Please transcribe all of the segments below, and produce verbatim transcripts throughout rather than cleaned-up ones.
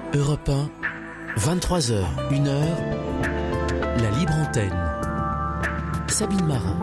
Europe un, vingt-trois heures, une heure, la libre antenne. Sabine Marin.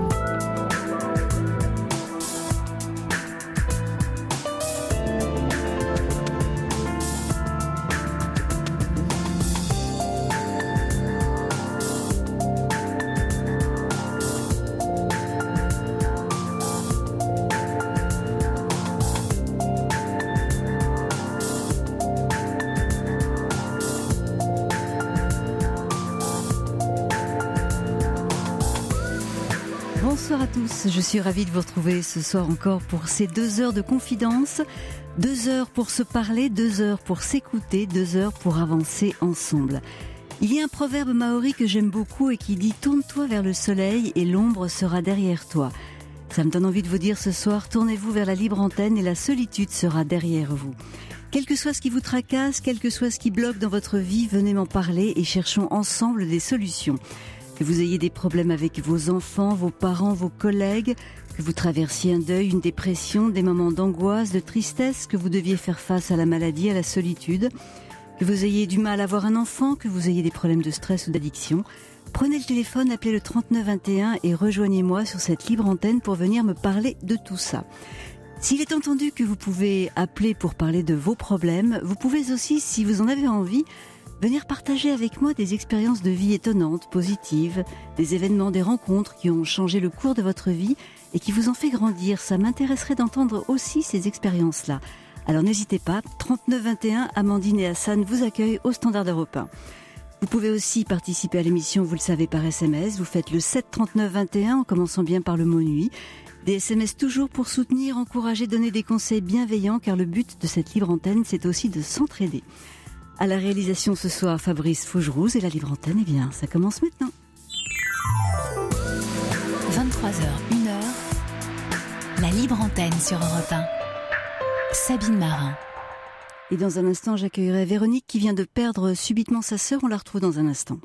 Bonsoir à tous, je suis ravie de vous retrouver ce soir encore pour ces deux heures de confidence. Deux heures pour se parler, deux heures pour s'écouter, deux heures pour avancer ensemble. Il y a un proverbe maori que j'aime beaucoup et qui dit « Tourne-toi vers le soleil et l'ombre sera derrière toi ». Ça me donne envie de vous dire ce soir, tournez-vous vers la libre antenne et la solitude sera derrière vous. Quel que soit ce qui vous tracasse, quel que soit ce qui bloque dans votre vie, venez m'en parler et cherchons ensemble des solutions. Que vous ayez des problèmes avec vos enfants, vos parents, vos collègues, que vous traversiez un deuil, une dépression, des moments d'angoisse, de tristesse, que vous deviez faire face à la maladie, à la solitude, que vous ayez du mal à avoir un enfant, que vous ayez des problèmes de stress ou d'addiction, prenez le téléphone, appelez le trente-neuf vingt et un et rejoignez-moi sur cette libre antenne pour venir me parler de tout ça. S'il est entendu que vous pouvez appeler pour parler de vos problèmes, vous pouvez aussi, si vous en avez envie, venir partager avec moi des expériences de vie étonnantes, positives, des événements, des rencontres qui ont changé le cours de votre vie et qui vous ont fait grandir. Ça m'intéresserait d'entendre aussi ces expériences-là. Alors n'hésitez pas, trente-neuf vingt et un, Amandine et Hassan vous accueillent au Standard Europe un. Vous pouvez aussi participer à l'émission, vous le savez, par S M S. Vous faites le sept trente-neuf vingt et un en commençant bien par le mot nuit. Des S M S toujours pour soutenir, encourager, donner des conseils bienveillants car le but de cette libre antenne, c'est aussi de s'entraider. À la réalisation ce soir, Fabrice Fougerouz et la libre antenne, eh bien, ça commence maintenant. vingt-trois heures, une heure, la libre antenne sur Europe un. Sabine Marin. Et dans un instant, j'accueillerai Véronique qui vient de perdre subitement sa sœur. On la retrouve dans un instant.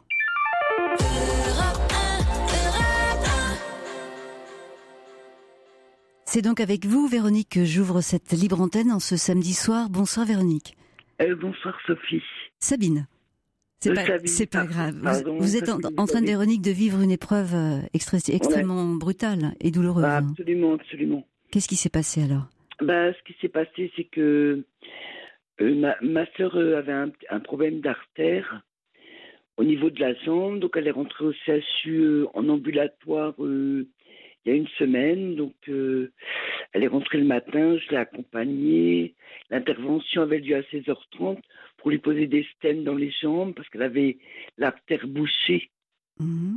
C'est donc avec vous, Véronique, que j'ouvre cette libre antenne en ce samedi soir. Bonsoir, Véronique. Euh, bonsoir Sophie. Sabine. C'est Euh, pas, Sabine, c'est pas grave. pardon, vous, vous êtes en, en train, Véronique, de vivre une épreuve euh, extré- extrêmement ouais. brutale et douloureuse. Bah, absolument, absolument. Qu'est-ce qui s'est passé alors ? Bah, ce qui s'est passé, c'est que euh, ma, ma sœur euh, avait un, un problème d'artère au niveau de la jambe, donc elle est rentrée au C H U euh, en ambulatoire euh, il y a une semaine, donc euh, elle est rentrée le matin, je l'ai accompagnée. L'intervention avait lieu à seize heures trente pour lui poser des stents dans les jambes parce qu'elle avait l'artère bouchée. Mmh.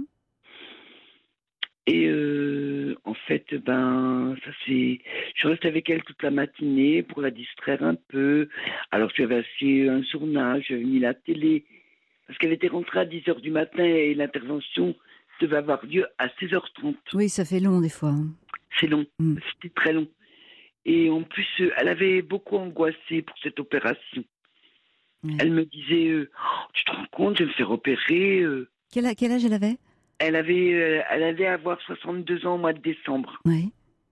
Et euh, en fait, ben, ça c'est. Je suis restée avec elle toute la matinée pour la distraire un peu. Alors je lui avais acheté un journal, je lui avais mis la télé parce qu'elle était rentrée à dix heures du matin et l'intervention devait avoir lieu à seize heures trente. Oui, ça fait long des fois. C'est long, mmh. C'était très long. Et en plus, elle avait beaucoup angoissé pour cette opération. Ouais. Elle me disait euh, oh, tu te rends compte, je vais me faire opérer. Euh. Quel, quel âge elle avait ? Elle avait, euh, elle allait avoir soixante-deux ans au mois de décembre. Oui.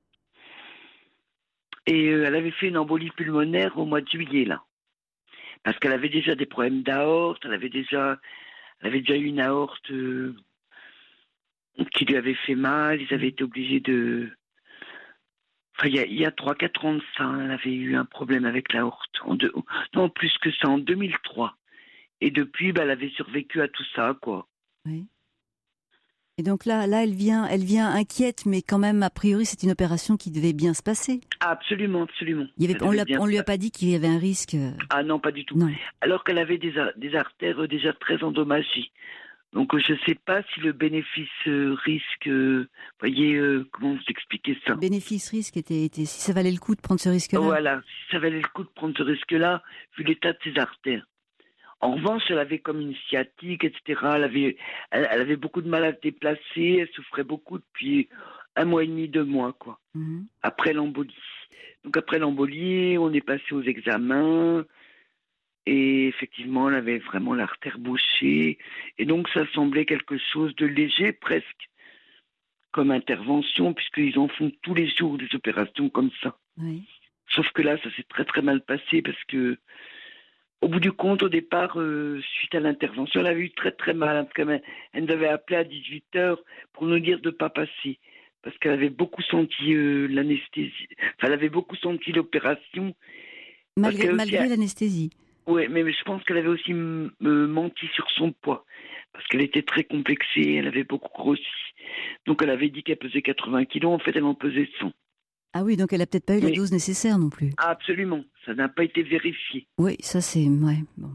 Et euh, elle avait fait une embolie pulmonaire au mois de juillet, là. Parce qu'elle avait déjà des problèmes d'aorte, elle avait déjà, elle avait déjà eu une aorte euh, qui lui avait fait mal, ils avaient été obligés de... Enfin, il y a, il y a trois quatre ans de ça, elle avait eu un problème avec l'aorte. En deux, non, plus que ça, en deux mille trois. Et depuis, bah, elle avait survécu à tout ça, quoi. Oui. Et donc là, là, elle vient, elle vient inquiète, mais quand même, a priori, c'est une opération qui devait bien se passer. Absolument, absolument. Il y avait, on ne lui a pas dit qu'il y avait un risque. Ah non, pas du tout. Non. Alors qu'elle avait des, des artères déjà très endommagées. Donc je ne sais pas si le bénéfice-risque, euh, voyez, euh, comment vous expliquer ça ? Le bénéfice-risque était, était, si ça valait le coup de prendre ce risque-là. Voilà, si ça valait le coup de prendre ce risque-là, vu l'état de ses artères. En revanche, elle avait comme une sciatique, et cetera. Elle avait, elle, elle avait beaucoup de mal à se déplacer, elle souffrait beaucoup depuis un mois et demi, deux mois, quoi. Mmh. Après l'embolie. Donc après l'embolie, on est passé aux examens. Et effectivement, elle avait vraiment l'artère bouchée. Et donc, ça semblait quelque chose de léger, presque, comme intervention, puisqu'ils en font tous les jours des opérations comme ça. Oui. Sauf que là, ça s'est très très mal passé, parce que Au bout du compte, au départ, euh, suite à l'intervention, elle avait eu très très mal. Hein, parce elle nous avait appelé à dix-huit heures pour nous dire de ne pas passer. Parce qu'elle avait beaucoup senti euh, l'anesthésie. Enfin, elle avait beaucoup senti l'opération. Malgré, malgré aussi, l'anesthésie. Oui, mais, mais je pense qu'elle avait aussi m- m- menti sur son poids. Parce qu'elle était très complexée, elle avait beaucoup grossi. Donc elle avait dit qu'elle pesait quatre-vingts kilos, en fait elle en pesait cent. Ah oui, donc elle n'a peut-être pas eu mais, la dose nécessaire non plus. Absolument, ça n'a pas été vérifié. Oui, ça c'est... Ouais, bon.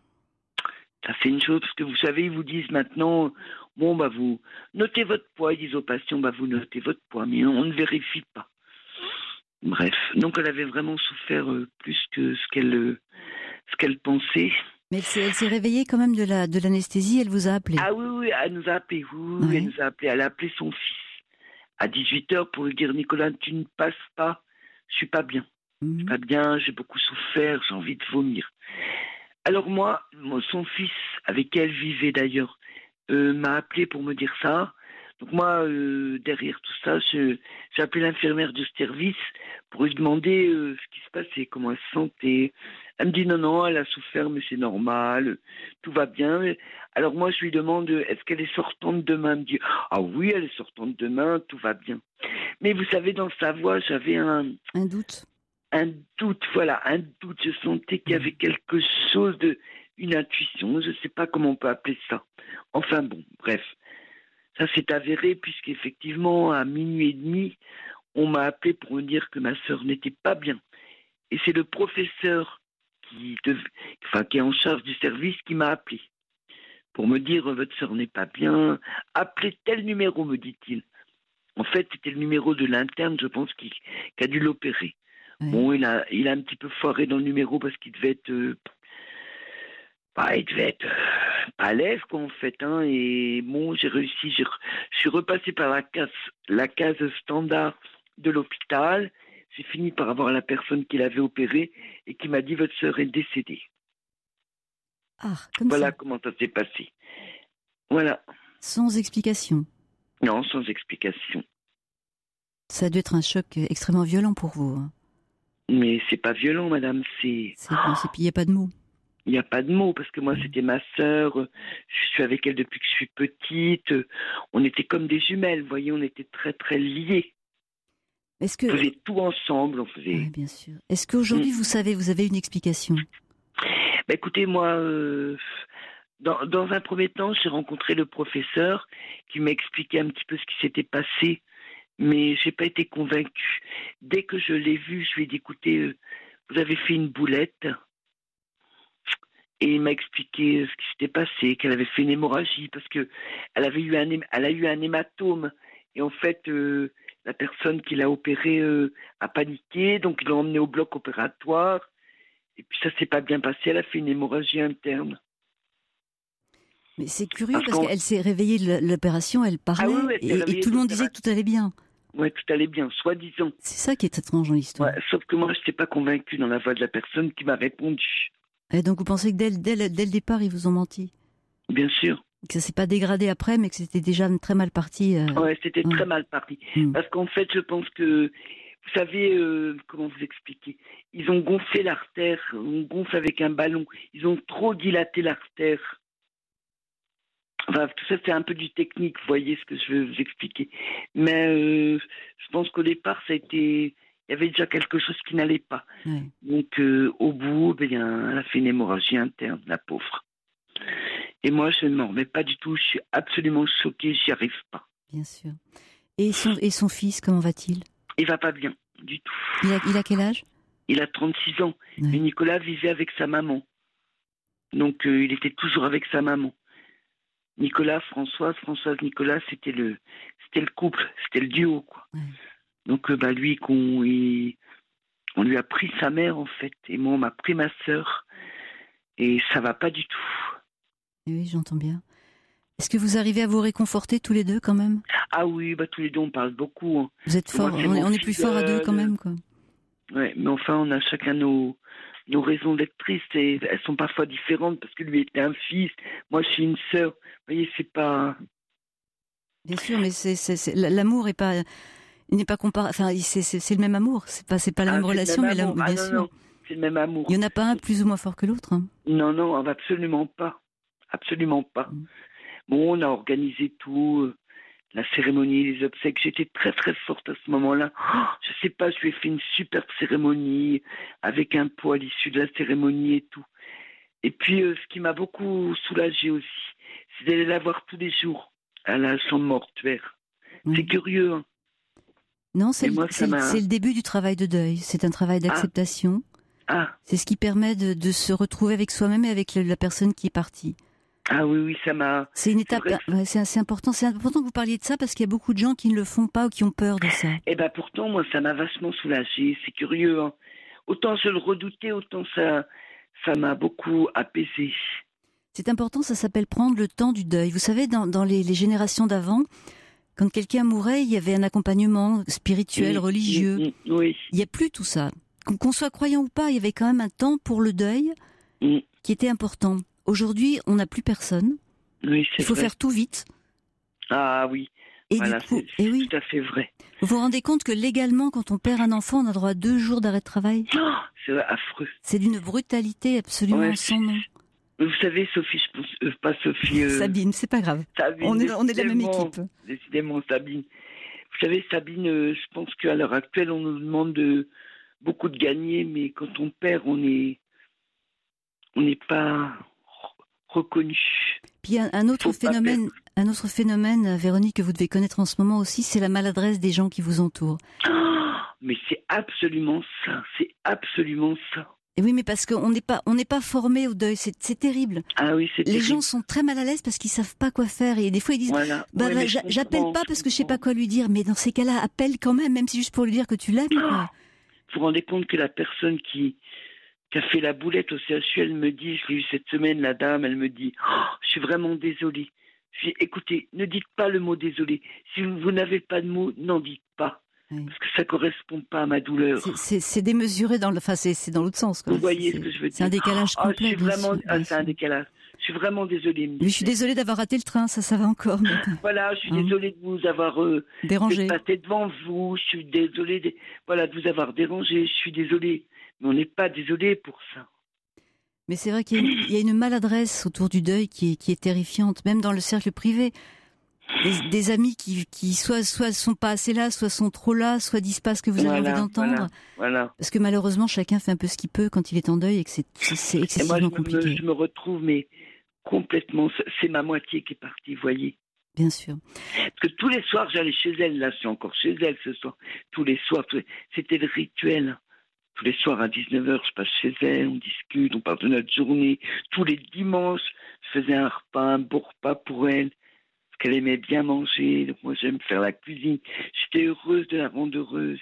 Ça fait une chose, parce que vous savez, ils vous disent maintenant, bon bah vous notez votre poids, ils disent aux patients, bah vous notez votre poids, mais on ne vérifie pas. Bref, donc elle avait vraiment souffert euh, plus que ce qu'elle, euh, ce qu'elle pensait. Mais elle s'est, elle s'est réveillée quand même de, la, de l'anesthésie, elle vous a appelé? Ah oui, oui, elle nous a appelé, oui, oui, elle nous a appelé, elle a appelé son fils à dix-huit heures pour lui dire, Nicolas, tu ne passes pas, je suis pas bien. Mmh. Je suis pas bien, j'ai beaucoup souffert, j'ai envie de vomir. Alors moi, son fils, avec qui elle vivait d'ailleurs, euh, m'a appelé pour me dire ça. Donc moi, euh, derrière tout ça, je, j'ai appelé l'infirmière du service pour lui demander euh, ce qui se passait, comment elle se sentait. Elle me dit non, non, elle a souffert, mais c'est normal, tout va bien. Alors moi, je lui demande, est-ce qu'elle est sortante demain? Elle me dit, ah oui, elle est sortante demain, tout va bien. Mais vous savez, dans sa voix, j'avais un... Un doute. Un doute, voilà, un doute. Je sentais qu'il y avait quelque chose de... une intuition, je ne sais pas comment on peut appeler ça. Enfin bon, bref. Ça s'est avéré puisqu'effectivement, à minuit et demi, on m'a appelé pour me dire que ma sœur n'était pas bien. Et c'est le professeur qui, dev... enfin, qui est en charge du service qui m'a appelé pour me dire « Votre sœur n'est pas bien, appelez tel numéro », me dit-il. En fait, c'était le numéro de l'interne, je pense, qui, qui a dû l'opérer. Oui. Bon, il a, il a un petit peu foiré dans le numéro parce qu'il devait être... Euh... Bah, il devait être euh, pas à l'aise, quoi, en fait. Hein, et bon, j'ai réussi, j'ai, je suis repassé par la case, la case standard de l'hôpital. J'ai fini par avoir la personne qui l'avait opérée et qui m'a dit « Votre sœur est décédée ». Ah, comme voilà ça. Comment ça s'est passé. Voilà. Sans explication. Non, sans explication. Ça a dû être un choc extrêmement violent pour vous. Hein. Mais c'est pas violent, madame, c'est... c'est bon, c'est... Il n'y a pas de mots. Il n'y a pas de mots, parce que moi, c'était ma sœur, je suis avec elle depuis que je suis petite, on était comme des jumelles, vous voyez, on était très, très liés. Est-ce que... On faisait tout ensemble, on faisait... Oui, bien sûr. Est-ce qu'aujourd'hui, mmh. vous savez, vous avez une explication? Bah, écoutez, moi, euh, dans, dans un premier temps, j'ai rencontré le professeur qui m'a expliqué un petit peu ce qui s'était passé, mais je n'ai pas été convaincue. Dès que je l'ai vu, je lui ai dit, écoutez, euh, vous avez fait une boulette. Et il m'a expliqué ce qui s'était passé, qu'elle avait fait une hémorragie parce que elle avait eu un, elle a eu un hématome. Et en fait, euh, la personne qui l'a opérée euh, a paniqué, donc ils l'ont emmenée au bloc opératoire. Et puis ça s'est pas bien passé, elle a fait une hémorragie interne. Mais c'est curieux parce, parce qu'elle s'est réveillée de l'opération, elle parlait, ah oui, oui, et, et tout le monde disait que tout allait bien. Oui, tout allait bien, soi-disant. C'est ça qui est étrange dans l'histoire. Ouais, sauf que moi, je n'étais pas convaincue dans la voix de la personne qui m'a répondu. Et donc vous pensez que dès, dès, dès le départ, ils vous ont menti? Bien sûr. Que ça ne s'est pas dégradé après, mais que c'était déjà très mal parti. Euh... Oui, c'était ouais. très mal parti. Mmh. Parce qu'en fait, je pense que, vous savez, euh, comment vous expliquer, ils ont gonflé l'artère, on gonfle avec un ballon, ils ont trop dilaté l'artère. Enfin, tout ça, c'est un peu du technique, vous voyez ce que je veux vous expliquer. Mais euh, je pense qu'au départ, ça a été... Il y avait déjà quelque chose qui n'allait pas. Ouais. Donc, euh, au bout, ben, elle a fait une hémorragie interne, la pauvre. Et moi, je ne m'en remets pas du tout. Je suis absolument choquée, j'y arrive pas. Bien sûr. Et son, et son fils, comment va-t-il? Il va pas bien, du tout. Il a, il a quel âge? Il a trente-six ans. Ouais. Et Nicolas vivait avec sa maman. Donc, euh, il était toujours avec sa maman. Nicolas, Françoise, Françoise, Nicolas, c'était le, c'était le couple, c'était le duo, quoi. Ouais. Donc, bah, lui, qu'on, il, on lui a pris sa mère, en fait. Et moi, on m'a pris ma sœur. Et ça va pas du tout. Et oui, j'entends bien. Est-ce que vous arrivez à vous réconforter tous les deux, quand même? Ah oui, bah, tous les deux, on parle beaucoup. Hein. Vous êtes forts, on, on est plus forts à deux, quand même, quoi. Ouais, mais enfin, on a chacun nos, nos raisons d'être tristes. Et elles sont parfois différentes, parce que lui était un fils. Moi, je suis une sœur. Vous voyez, c'est pas... Bien sûr, mais c'est, c'est, c'est, l'amour est pas... Il n'est pas comparé. Enfin, c'est, c'est, c'est le même amour. C'est pas, c'est pas la ah, même relation, mais l'amour, bien ah, non, sûr. Non. c'est le même amour. Il n'y en a pas un plus ou moins fort que l'autre, hein. Non, non, absolument pas. Absolument pas. Mmh. Bon, on a organisé tout, euh, la cérémonie, les obsèques. J'étais très, très forte à ce moment-là. Oh, je sais pas, je lui ai fait une superbe cérémonie avec un pot à l'issue de la cérémonie et tout. Et puis, euh, ce qui m'a beaucoup soulagée aussi, c'est d'aller la voir tous les jours à la chambre mortuaire. Mmh. C'est curieux, hein. Non, c'est, moi, le, c'est, c'est le début du travail de deuil. C'est un travail d'acceptation. Ah. Ah. C'est ce qui permet de, de se retrouver avec soi-même et avec le, la personne qui est partie. Ah oui, oui, ça m'a... C'est une étape, c'est, ouais, c'est assez important. C'est important que vous parliez de ça parce qu'il y a beaucoup de gens qui ne le font pas ou qui ont peur de ça. Eh ben pourtant, moi, ça m'a vachement soulagée. C'est curieux, hein. Autant je le redoutais, autant ça, ça m'a beaucoup apaisée. C'est important, ça s'appelle prendre le temps du deuil. Vous savez, dans, dans les, les générations d'avant, quand quelqu'un mourait, il y avait un accompagnement spirituel, oui, religieux. Oui, oui. Il n'y a plus tout ça. Qu'on soit croyant ou pas, il y avait quand même un temps pour le deuil oui. qui était important. Aujourd'hui, on n'a plus personne. Oui, c'est il faut vrai. faire tout vite. Ah oui, et voilà, du coup, c'est, c'est oui. tout à fait vrai. Vous vous rendez compte que légalement, quand on perd un enfant, on a droit à deux jours d'arrêt de travail. Oh, c'est affreux. C'est d'une brutalité absolument ouais, sans nom. Vous savez, Sophie, je pense, euh, pas Sophie... Euh, Sabine, c'est pas grave. Sabine, on est, on est de la même équipe. Décidément, Sabine. Vous savez, Sabine, euh, je pense qu'à l'heure actuelle, on nous demande de, beaucoup de gagner, mais quand on perd, on est, on n'est pas reconnu. Puis un, un autre phénomène, un autre phénomène, Véronique, que vous devez connaître en ce moment aussi, c'est la maladresse des gens qui vous entourent. Oh, mais c'est absolument ça, c'est absolument ça. Et oui, mais parce qu'on n'est pas, on n'est pas formé au deuil, c'est, c'est terrible. Ah oui, c'est Les terrible. gens sont très mal à l'aise parce qu'ils savent pas quoi faire et des fois ils disent, voilà. bah, ouais, bah j'a, j'appelle pas parce que je sais pas quoi lui dire. Mais dans ces cas-là, appelle quand même, même si juste pour lui dire que tu l'aimes. Oh, vous vous rendez compte que la personne qui, qui a fait la boulette au C H U, elle me dit, je l'ai eu cette semaine, la dame, elle me dit, oh, je suis vraiment désolée. Je dis, écoutez, ne dites pas le mot désolé. Si vous, vous n'avez pas de mots, n'en dites pas. Oui. Parce que ça correspond pas à ma douleur. C'est, c'est, c'est démesuré dans le, enfin c'est, c'est dans l'autre sens. Quoi. Vous voyez c'est, ce que je veux dire. C'est un décalage oh, complet. Je suis vraiment, sûr, ah, c'est un décalage. Je suis vraiment désolée. Mais je suis désolée d'avoir raté le train, ça, ça va encore. Mais... voilà, je suis hein? désolée de vous avoir euh, dérangé. De passer devant vous. Je suis désolée, de, voilà, de vous avoir dérangé. Je suis désolée, mais on n'est pas désolé pour ça. Mais c'est vrai qu'il y a, une, il y a une maladresse autour du deuil qui est, qui est terrifiante, même dans le cercle privé. Des, des amis qui, qui soit, soit sont pas assez là, soit sont trop là, soit disent pas ce que vous avez voilà, envie d'entendre. Voilà, voilà. Parce que malheureusement, chacun fait un peu ce qu'il peut quand il est en deuil et que c'est, c'est, c'est excessivement et moi, je compliqué. Me, je me retrouve, mais complètement, c'est ma moitié qui est partie, vous voyez. Bien sûr. Parce que tous les soirs, j'allais chez elle, là, je suis encore chez elle ce soir. Tous les soirs, tous les... c'était le rituel. Tous les soirs à dix-neuf heures, je passe chez elle, on discute, on parle de notre journée. Tous les dimanches, je faisais un repas, un beau repas pour elle. Qu'elle aimait bien manger, donc moi j'aime faire la cuisine. J'étais heureuse de la rendre heureuse.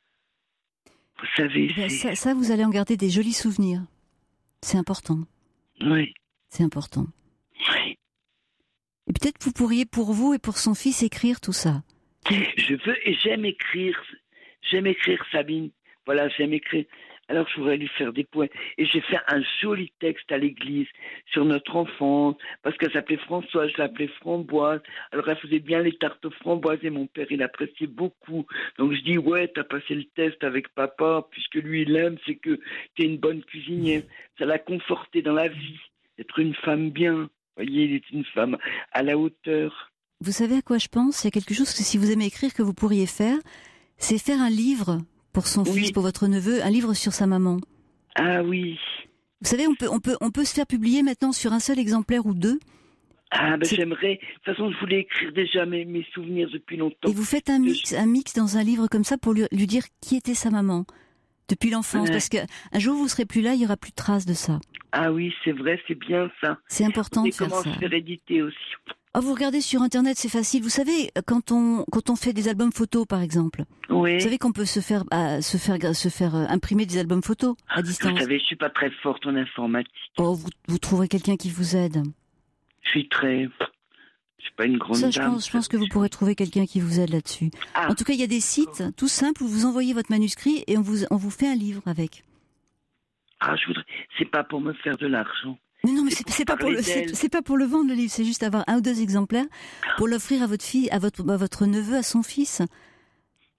Vous savez, ben c'est... Ça, ça, vous allez en garder des jolis souvenirs. C'est important. Oui. C'est important. Oui. Et peut-être que vous pourriez, pour vous et pour son fils, écrire tout ça. Je veux et j'aime écrire. J'aime écrire, Sabine. Voilà, j'aime écrire. Alors je voudrais lui faire des poèmes. Et j'ai fait un joli texte à l'église sur notre enfance, parce qu'elle s'appelait Françoise, je l'appelais Framboise. Alors elle faisait bien les tartes aux framboises et mon père, il appréciait beaucoup. Donc je dis, ouais, t'as passé le test avec papa, puisque lui, il aime, c'est que t'es une bonne cuisinière. Ça l'a conforté dans la vie, d'être une femme bien. Vous voyez, il est une femme à la hauteur. Vous savez à quoi je pense ? Il y a quelque chose que si vous aimez écrire que vous pourriez faire, c'est faire un livre pour son oui. fils, pour votre neveu, un livre sur sa maman. Ah oui. Vous savez, on peut, on peut, on peut se faire publier maintenant sur un seul exemplaire ou deux. Ah ben c'est... j'aimerais. De toute façon, je voulais écrire déjà mes, mes souvenirs depuis longtemps. Et vous faites un mix, un mix dans un livre comme ça pour lui, lui dire qui était sa maman depuis l'enfance, ouais. Parce que un jour vous serez plus là, il y aura plus de traces de ça. Ah oui, c'est vrai, c'est bien ça. C'est important de faire ça. Et comment se faire éditer aussi. Oh, vous regardez sur Internet, c'est facile. Vous savez, quand on quand on fait des albums photos, par exemple, oui. Vous savez qu'on peut se faire euh, se faire se faire euh, imprimer des albums photos à distance. Vous savez, je suis pas très forte en informatique. Oh, vous vous trouverez quelqu'un qui vous aide. Je suis très, je suis pas une grande ça, dame. Je pense, je pense que vous pourrez trouver quelqu'un qui vous aide là-dessus. Ah. En tout cas, il y a des sites tout simples où vous envoyez votre manuscrit et on vous on vous fait un livre avec. Ah, je voudrais. C'est pas pour me faire de l'argent. Mais non, mais c'est, c'est pas pour le, c'est, c'est pas pour le vendre le livre, c'est juste avoir un ou deux exemplaires pour l'offrir à votre fille, à votre, à votre neveu, à son fils.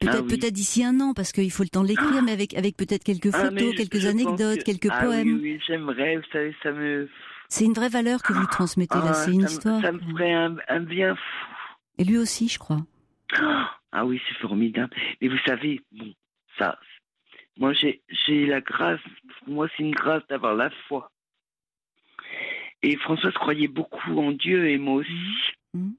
Peut-être, Ah oui. peut-être d'ici un an, parce qu'il faut le temps de l'écrire, Ah mais avec, avec peut-être quelques Ah, photos, mais je- quelques je anecdotes, pense que- quelques ah, poèmes. oui, oui, j'aimerais, vous savez, ça me... C'est une vraie valeur que vous transmettez là, Ah, c'est une ça me- histoire. Ça me ferait un, un bien fou. Et lui aussi, je crois. Ah oui, c'est formidable. Mais vous savez, bon, ça, moi j'ai, j'ai la grâce, pour moi c'est une grâce d'avoir la foi. Et Françoise croyait beaucoup en Dieu et moi aussi. Mmh.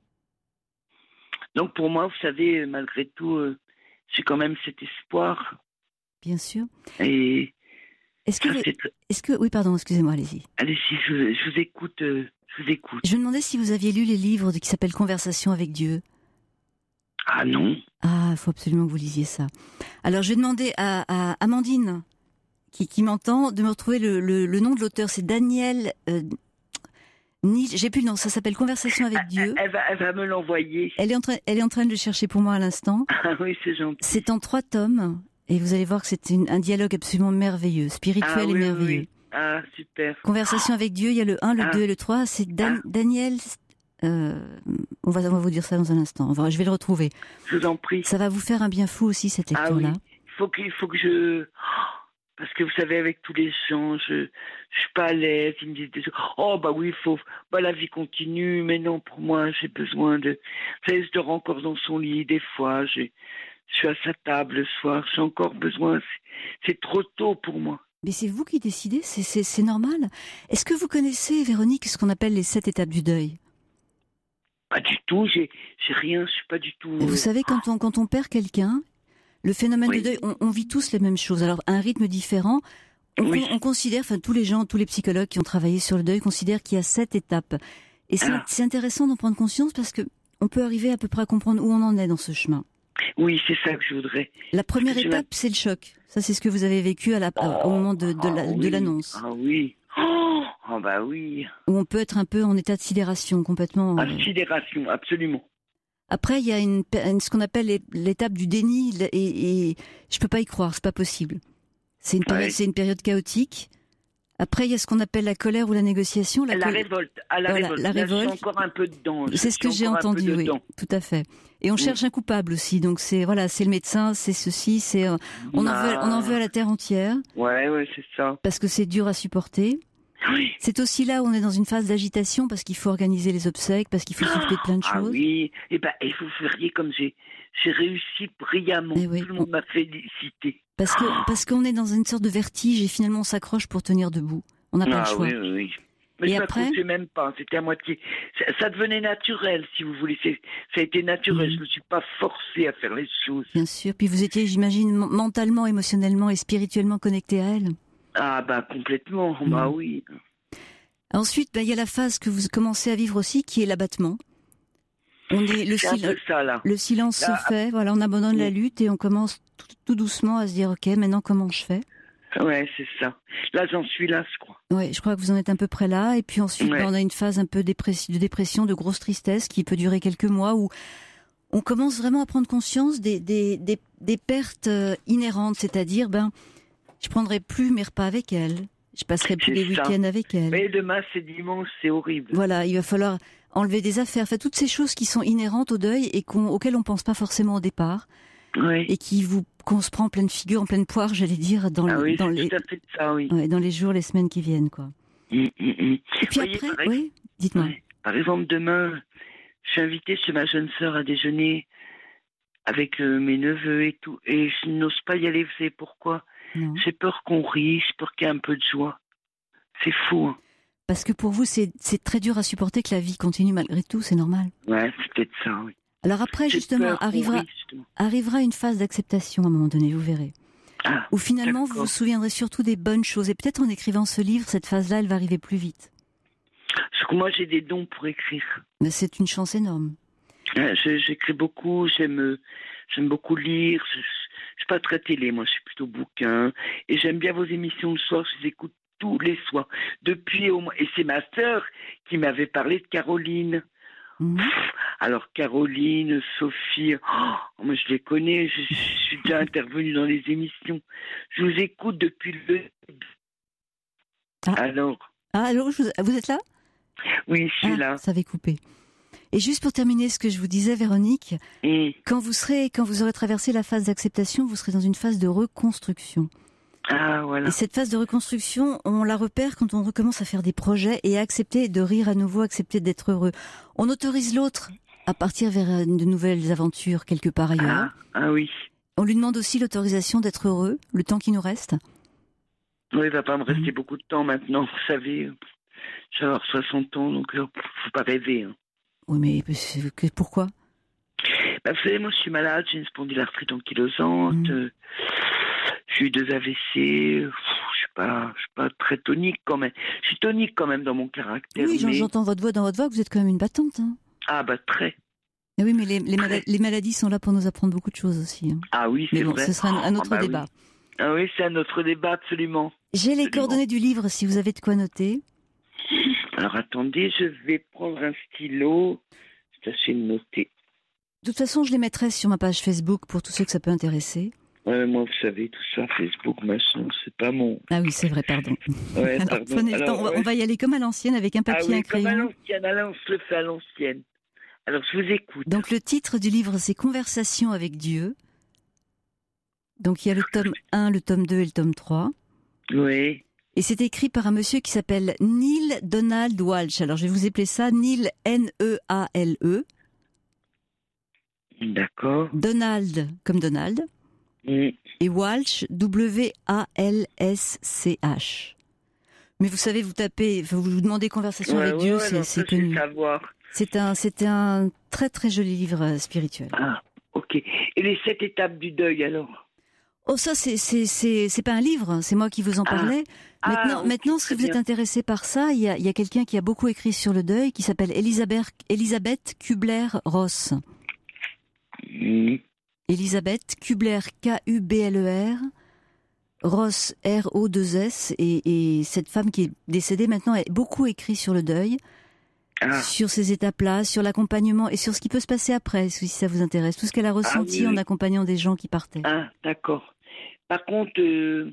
Donc pour moi, vous savez, malgré tout, euh, j'ai quand même cet espoir. Bien sûr. Et Est-ce que, ça, vous- c'est tr- est-ce que, oui, pardon, excusez-moi, allez-y. allez-y, je, je vous écoute, euh, je vous écoute. Je me demandais si vous aviez lu les livres de- qui s'appellent Conversation avec Dieu. Ah non. Ah, il faut absolument que vous lisiez ça. Alors, je vais demander à, à Amandine, qui, qui m'entend, de me retrouver le, le, le nom de l'auteur. C'est Daniel euh, Nietzsche. J'ai plus le nom. Ça s'appelle Conversation avec Dieu. Elle va, elle va me l'envoyer. Elle est en train, elle est en train de le chercher pour moi à l'instant. Ah oui, c'est gentil. C'est en trois tomes. Et vous allez voir que c'est une- un dialogue absolument merveilleux, spirituel Ah et oui, oui, merveilleux. oui. Ah, super. Conversation avec Dieu, il y a le un, le Ah. deux et le trois. C'est Dan- Ah. Daniel... euh, on, va, on va vous dire ça dans un instant. On va- je vais le retrouver. Je vous en prie. Ça va vous faire un bien fou aussi, cette Ah oui. lecture-là. Il faut que, il faut que je... Parce que vous savez, avec tous les gens, je, je suis pas à l'aise. Ils me disent des choses. Oh, bah oui, il faut... Bah, la vie continue. Mais non, pour moi, j'ai besoin de... Vous savez, je dors encore dans son lit. Des fois, j'ai... je suis à sa table le soir. J'ai encore besoin. C'est, c'est trop tôt pour moi. Mais c'est vous qui décidez, c'est, c'est, c'est normal. Est-ce que vous connaissez, Véronique, ce qu'on appelle les sept étapes du deuil ? Pas du tout. J'ai, j'ai rien. Je suis pas du tout... Vous savez, quand on, quand on perd quelqu'un, le phénomène Oui. du deuil, on, on vit tous les mêmes choses. Alors, à un rythme différent, on, Oui. on, on considère, enfin, tous les gens, tous les psychologues qui ont travaillé sur le deuil considèrent qu'il y a sept étapes. Et c'est, Ah. c'est intéressant d'en prendre conscience parce que on peut arriver à peu près à comprendre où on en est dans ce chemin. Oui, c'est ça que je voudrais. La première Je étape, c'est le choc. Ça, c'est ce que vous avez vécu à la, au moment de, de, la- Ah de oui. l'annonce. Ah oui. Oh, oh, bah oui. Où on peut être un peu en état de sidération, complètement. À euh, sidération, absolument. Après, il y a une, une- ce qu'on appelle l'é- l'étape du déni, et, et je peux pas y croire, c'est pas possible. C'est une période, Ouais. c'est une période chaotique. Après, il y a ce qu'on appelle la colère ou la négociation. La, La col- révolte, à la Voilà, révolte. la Là, je révolte. suis encore un peu dedans. Je C'est ce que suis j'ai encore un peu entendu, oui, dedans. tout à fait. Et on Mm. cherche un coupable aussi. Donc c'est voilà, c'est le médecin, c'est ceci, c'est euh, on en veut, on en veut à la terre entière Ouais, ouais, c'est ça. parce que c'est dur à supporter. Oui. C'est aussi là où on est dans une phase d'agitation parce qu'il faut organiser les obsèques, parce qu'il faut s'occuper de plein de Ah choses. oui. Et ben, et vous feriez comme j'ai, j'ai réussi brillamment. Eh oui, Tout le monde m'a félicité. Parce que parce qu'on est dans une sorte de vertige et finalement on s'accroche pour tenir debout. On n'a pas Ah le choix. oui, oui, oui. Mais Et je après m'accrochais même pas. C'était à moitié. Ça, ça devenait naturel, si vous voulez. C'est, ça a été naturel. Mhm. Je me suis pas forcé à faire les choses. Bien sûr. Puis vous étiez, j'imagine, m- mentalement, émotionnellement et spirituellement connecté à elle. Ah bah complètement. Mhm. Bah oui. Ensuite, ben, il y a la phase que vous commencez à vivre aussi, qui est l'abattement. On est le, C'est un sil- peu ça là. le silence Là, se fait. Voilà, on abandonne la oui. lutte et on commence tout, tout doucement à se dire, ok, maintenant comment je fais ? Ouais, c'est ça. Là, j'en suis là, je crois. Ouais, je crois que vous en êtes à peu près là. Et puis ensuite, Ouais. ben, on a une phase un peu dépressi- de dépression, de grosse tristesse qui peut durer quelques mois où on commence vraiment à prendre conscience des, des, des, des pertes euh, inhérentes, c'est-à-dire, ben, je prendrai plus mes repas avec elle, je passerai plus C'est les ça. week-ends avec elle. Mais demain, c'est dimanche, c'est horrible. Voilà, il va falloir enlever des affaires, enfin toutes ces choses qui sont inhérentes au deuil et qu'on, auxquelles on pense pas forcément au départ Oui. et qui vous qu'on se prend en pleine figure, en pleine poire, j'allais dire, dans, Ah le- oui, dans c'est les tout à fait ça, oui. ouais, dans les jours, les semaines qui viennent, quoi. Hum, hum, hum. Et puis Voyez, après, par exemple- oui, dites-moi. Ouais. Par exemple, demain, je suis invitée chez ma jeune sœur à déjeuner avec euh, mes neveux et tout. Et je n'ose pas y aller, vous savez pourquoi? Non. J'ai peur qu'on rie, j'ai peur qu'il y ait un peu de joie. C'est fou, hein. Parce que pour vous, c'est, c'est très dur à supporter que la vie continue malgré tout, c'est normal. Ouais, c'est peut-être ça, oui. Alors après, J'ai justement, peur qu'on arrivera, rie, justement. arrivera une phase d'acceptation à un moment donné, vous verrez. Ah, Où finalement, vous d'accord. vous souviendrez surtout des bonnes choses. Et peut-être en écrivant ce livre, cette phase-là, elle va arriver plus vite. parce que moi, j'ai des dons pour écrire. Mais c'est une chance énorme. Euh, je- J'écris beaucoup, j'aime euh, j'aime beaucoup lire. Je, je, je suis pas très télé, moi, je suis plutôt bouquin. Et j'aime bien vos émissions le soir, je les écoute tous les soirs. Depuis au moins. Et c'est ma sœur qui m'avait parlé de Caroline. Mhm. Pff, alors Caroline, Sophie, oh, moi je les connais, je, je suis déjà intervenue dans les émissions. Je vous écoute depuis le. Ah. Alors, Ah, allô, je vous, vous êtes là? oui, je suis Ah, là. ça avait coupé. Et juste pour terminer ce que je vous disais, Véronique, mmh. quand vous serez, quand vous aurez traversé la phase d'acceptation, vous serez dans une phase de reconstruction. Ah, voilà. Et cette phase de reconstruction, on la repère quand on recommence à faire des projets et à accepter de rire à nouveau, accepter d'être heureux. On autorise l'autre à partir vers de nouvelles aventures quelque part ailleurs. Ah, ah oui. On lui demande aussi l'autorisation d'être heureux, le temps qui nous reste. Oui, il va pas me rester Mmh. beaucoup de temps maintenant, vous savez. Je vais avoir soixante ans, donc euh, faut pas rêver. Hein. Oui, mais c'est- que- pourquoi ? Bah, vous savez, moi, je suis malade, j'ai une spondylarthrite ankylosante, Mmh. euh, j'ai eu deux A V C, euh, pff, je suis pas, je suis pas très tonique quand même. Je suis tonique quand même dans mon caractère. Oui, j'en- mais... j'entends votre voix dans votre voix que vous êtes quand même une battante. Hein. Ah, bah, très. Et oui, mais les, les, mala- les maladies sont là pour nous apprendre beaucoup de choses aussi. Hein. Ah oui, c'est Mais bon, vrai. ce sera un, un autre Ah bah oui. débat. Ah oui, c'est un autre débat, absolument. J'ai les Absolument. coordonnées du livre si vous avez de quoi noter. Alors, attendez, je vais prendre un stylo. Tâchez de noter. De toute façon, je les mettrai sur ma page Facebook pour tous ceux que ça peut intéresser. Ouais, moi, vous savez, tout ça, Facebook, machin, c'est pas mon... Ah oui, c'est vrai, pardon. Ouais, Alors, pardon. prenez le Alors, temps, on va, ouais. on va y aller comme à l'ancienne avec un Ah papier et oui, un comme à crayon. l'ancienne, alors on se le fait à l'ancienne. Alors, je vous écoute. Donc le titre du livre, c'est Conversation avec Dieu. Donc il y a le tome un, le tome deux et le tome trois. Oui. Et c'est écrit par un monsieur qui s'appelle Neil Donald Walsh. Alors je vais vous appeler ça Neil N E A L E. D'accord. Donald comme Donald. Mm. Et Walsh, W A L S C H. Mais vous savez, vous tapez, vous vous demandez Conversation Ouais, avec ouais, Dieu, ouais, c'est, alors c'est ça, je vais connu. savoir. C'est un, c'est un très très joli livre euh, spirituel. Ah, ok. Et les sept étapes du deuil, alors? Oh, ça, c'est, c'est, c'est, c'est pas un livre, c'est moi qui vous en Ah. parlais. Ah, Maintenant, ok, maintenant, si très vous êtes bien. intéressé par ça, il y a, il y a quelqu'un qui a beaucoup écrit sur le deuil, qui s'appelle Elisabeth, Elisabeth Kubler-Ross. Mm. Elisabeth Kubler, K U B L E R, Ross, R O deux S, et, et cette femme qui est décédée maintenant a beaucoup écrit sur le deuil, Ah, sur ces étapes-là, sur l'accompagnement et sur ce qui peut se passer après, si ça vous intéresse. Tout ce qu'elle a ressenti oui, oui. en accompagnant des gens qui partaient. ah, d'accord. Par contre, euh,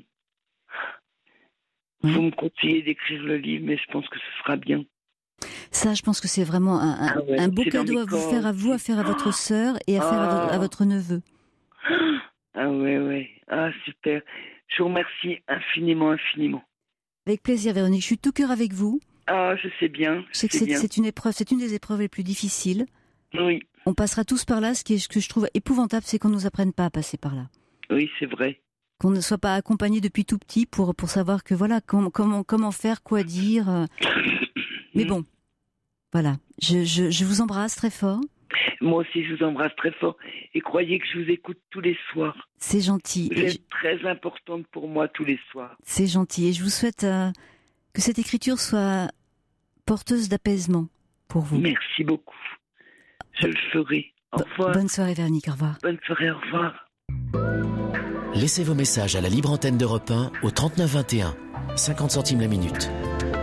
Oui. vous me conseillez d'écrire le livre, mais je pense que ce sera bien. Ça, je pense que c'est vraiment un, un, Ah ouais, un beau c'est dans cadeau mes à vous cordes. faire à vous, à faire à votre sœur et à faire à, vo- à Ah. votre neveu. Ah ouais, ouais. Ah, super. Je vous remercie infiniment, infiniment. Avec plaisir, Véronique. Je suis tout cœur avec vous. Ah, je sais bien. Je sais que c'est c'est, bien. c'est une épreuve, c'est une des épreuves les plus difficiles. Oui, On passera tous par là. Ce qui est, ce que je trouve épouvantable, c'est qu'on nous apprenne pas à passer par là. oui, c'est vrai. Qu'on ne soit pas accompagné depuis tout petit pour, pour savoir que voilà, comment, comment, comment faire, quoi dire. euh. Mais bon, voilà. Je, je, je vous embrasse très fort. Moi aussi, je vous embrasse très fort. Et croyez que je vous écoute tous les soirs. C'est gentil. Vous Et êtes je- très importante pour moi tous les soirs. c'est gentil. Et je vous souhaite euh, que cette écriture soit porteuse d'apaisement pour vous. Merci beaucoup. Je le ferai. Au Bo- revoir. Bonne soirée, Véronique. Au revoir. Bonne soirée, au revoir. Laissez vos messages à la libre antenne d'Europe un au trente-neuf vingt et un, cinquante centimes la minute.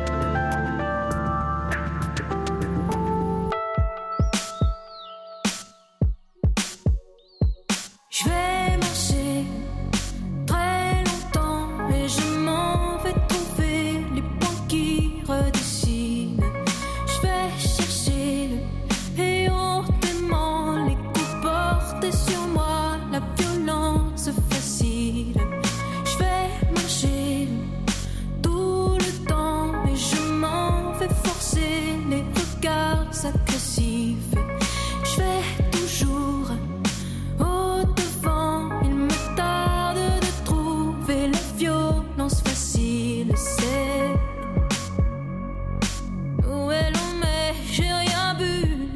Je vais marcher très longtemps et je m'en vais trouver les points qui redessinent. Je vais chercher et hontement les coups portés sur moi, la violence facile. Je vais marcher tout le temps et je m'en vais forcer les regards agressifs. Je vais toujours au devant, il me tarde de trouver la violence facile. C'est où est l'on met, j'ai rien vu.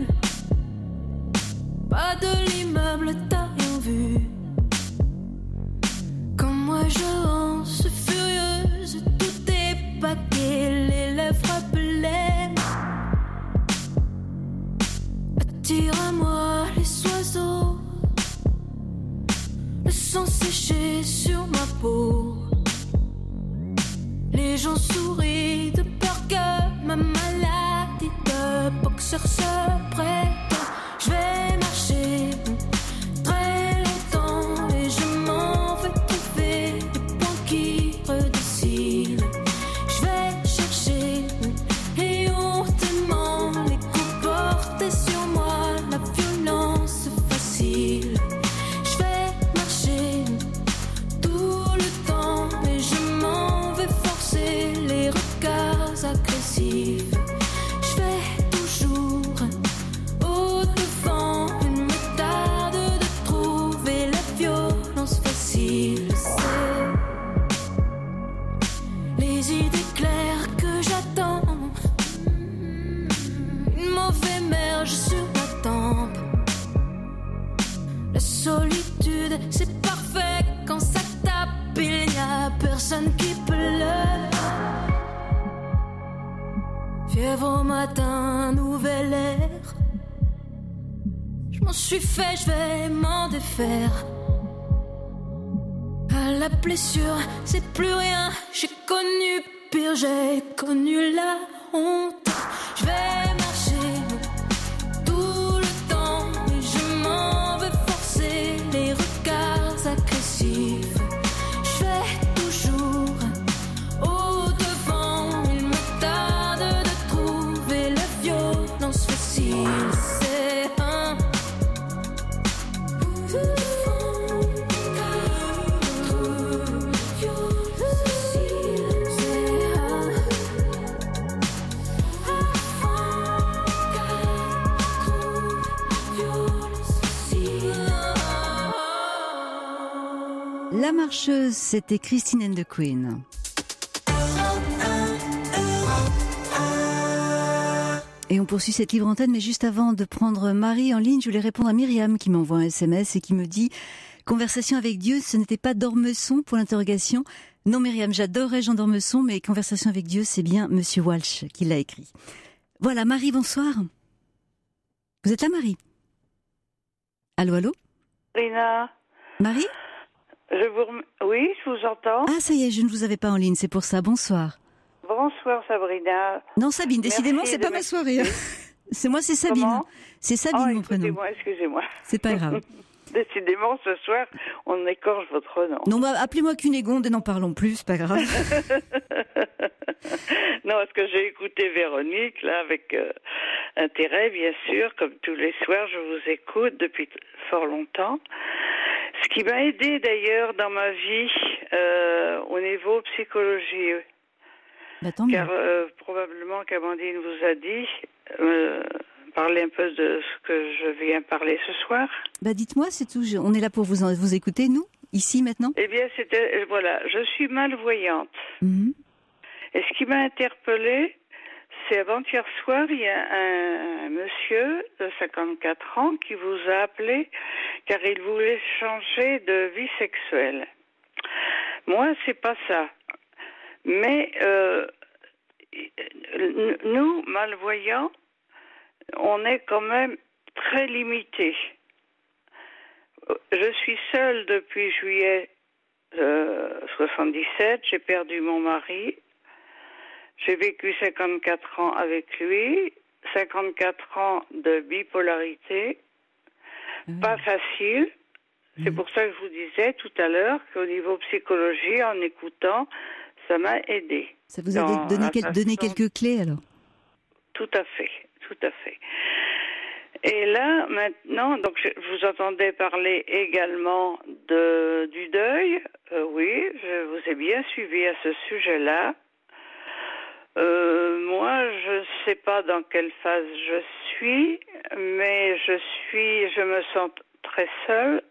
Pas de l'immeuble, t'as rien vu. Quand moi j'avance furieuse, tout est paquet, les lèvres blêmes. Attire à moi les oiseaux, le sang séché sur ma peau. Les gens sourient de peur que ma maladie de boxeur se prête. Je vais marcher très longtemps et je m'en vais trouver les points qui redessinent. Je vais chercher et hontement les coups portés sur moi. des idées claires que j'attends. Une mauvaise mère sur la tempe. La solitude, c'est parfait quand ça tape. Il n'y a personne qui pleure. Fièvre au matin, nouvel air. Je m'en suis fait, je vais m'en défaire. À la blessure, c'est plus rien. J'ai connu pire, j'ai connu la honte. Je vais marcher tout le temps et je m'en vais forcer les regards agressifs. Je vais toujours au devant. Il me tarde de trouver la violence facile. C'est un La marcheuse, c'était Christine and the Queen. Et on poursuit cette libre antenne, mais juste avant de prendre Marie en ligne, je voulais répondre à Myriam qui m'envoie un S M S et qui me dit « Conversation avec Dieu, ce n'était pas d'Ormesson pour l'interrogation ». Non Myriam, j'adorerais Jean d'Ormesson, mais Conversation avec Dieu, c'est bien Monsieur Walsh qui l'a écrit. Voilà, Marie, bonsoir. Vous êtes là, Marie? Allô, allô? Rina. Marie? Je vous rem... Oui, je vous entends. Ah, ça y est, je ne vous avais pas en ligne, c'est pour ça. Bonsoir. Bonsoir, Sabrina. Non, Sabine, Merci décidément, c'est de pas ma soirée. Hein. C'est moi, c'est Sabine. Comment? C'est Sabine, oh, mon prénom. Excusez-moi, excusez-moi. C'est pas grave. Décidément, ce soir, on écorche votre nom. Non, bah, appelez-moi Cunégonde et n'en parlons plus, c'est pas grave. Non, parce que j'ai écouté Véronique, là, avec euh, intérêt, bien sûr, comme tous les soirs, je vous écoute depuis fort longtemps. Ce qui m'a aidé, d'ailleurs, dans ma vie, euh, au niveau psychologie. Bah, tant mieux. Car euh, probablement qu'Amandine vous a dit, euh, parler un peu de ce que je viens parler ce soir. Bah, dites-moi, c'est tout. Je- On est là pour vous, en- vous écouter, nous, ici, maintenant. Eh bien, c'était, voilà, je suis malvoyante. Mhm. Et ce qui m'a interpellée, c'est avant-hier soir, il y a un, un monsieur de cinquante-quatre ans qui vous a appelé car il voulait changer de vie sexuelle. Moi, c'est pas ça. Mais euh, nous, malvoyants, on est quand même très limités. Je suis seule depuis juillet euh, soixante-dix-sept, j'ai perdu mon mari. J'ai vécu cinquante-quatre ans avec lui, cinquante-quatre ans de bipolarité, Mmh. pas facile. C'est Mmh. pour ça que je vous disais tout à l'heure qu'au niveau psychologie, en écoutant, ça m'a aidé. Ça vous a Dans donné, la quel- donné façon- quelques clés, alors? Tout à fait, tout à fait. Et là, maintenant, donc je vous entendais parler également de, du deuil. Euh, oui, je vous ai bien suivi à ce sujet-là. Euh, moi, je ne sais pas dans quelle phase je suis, mais je suis, je me sens très seule.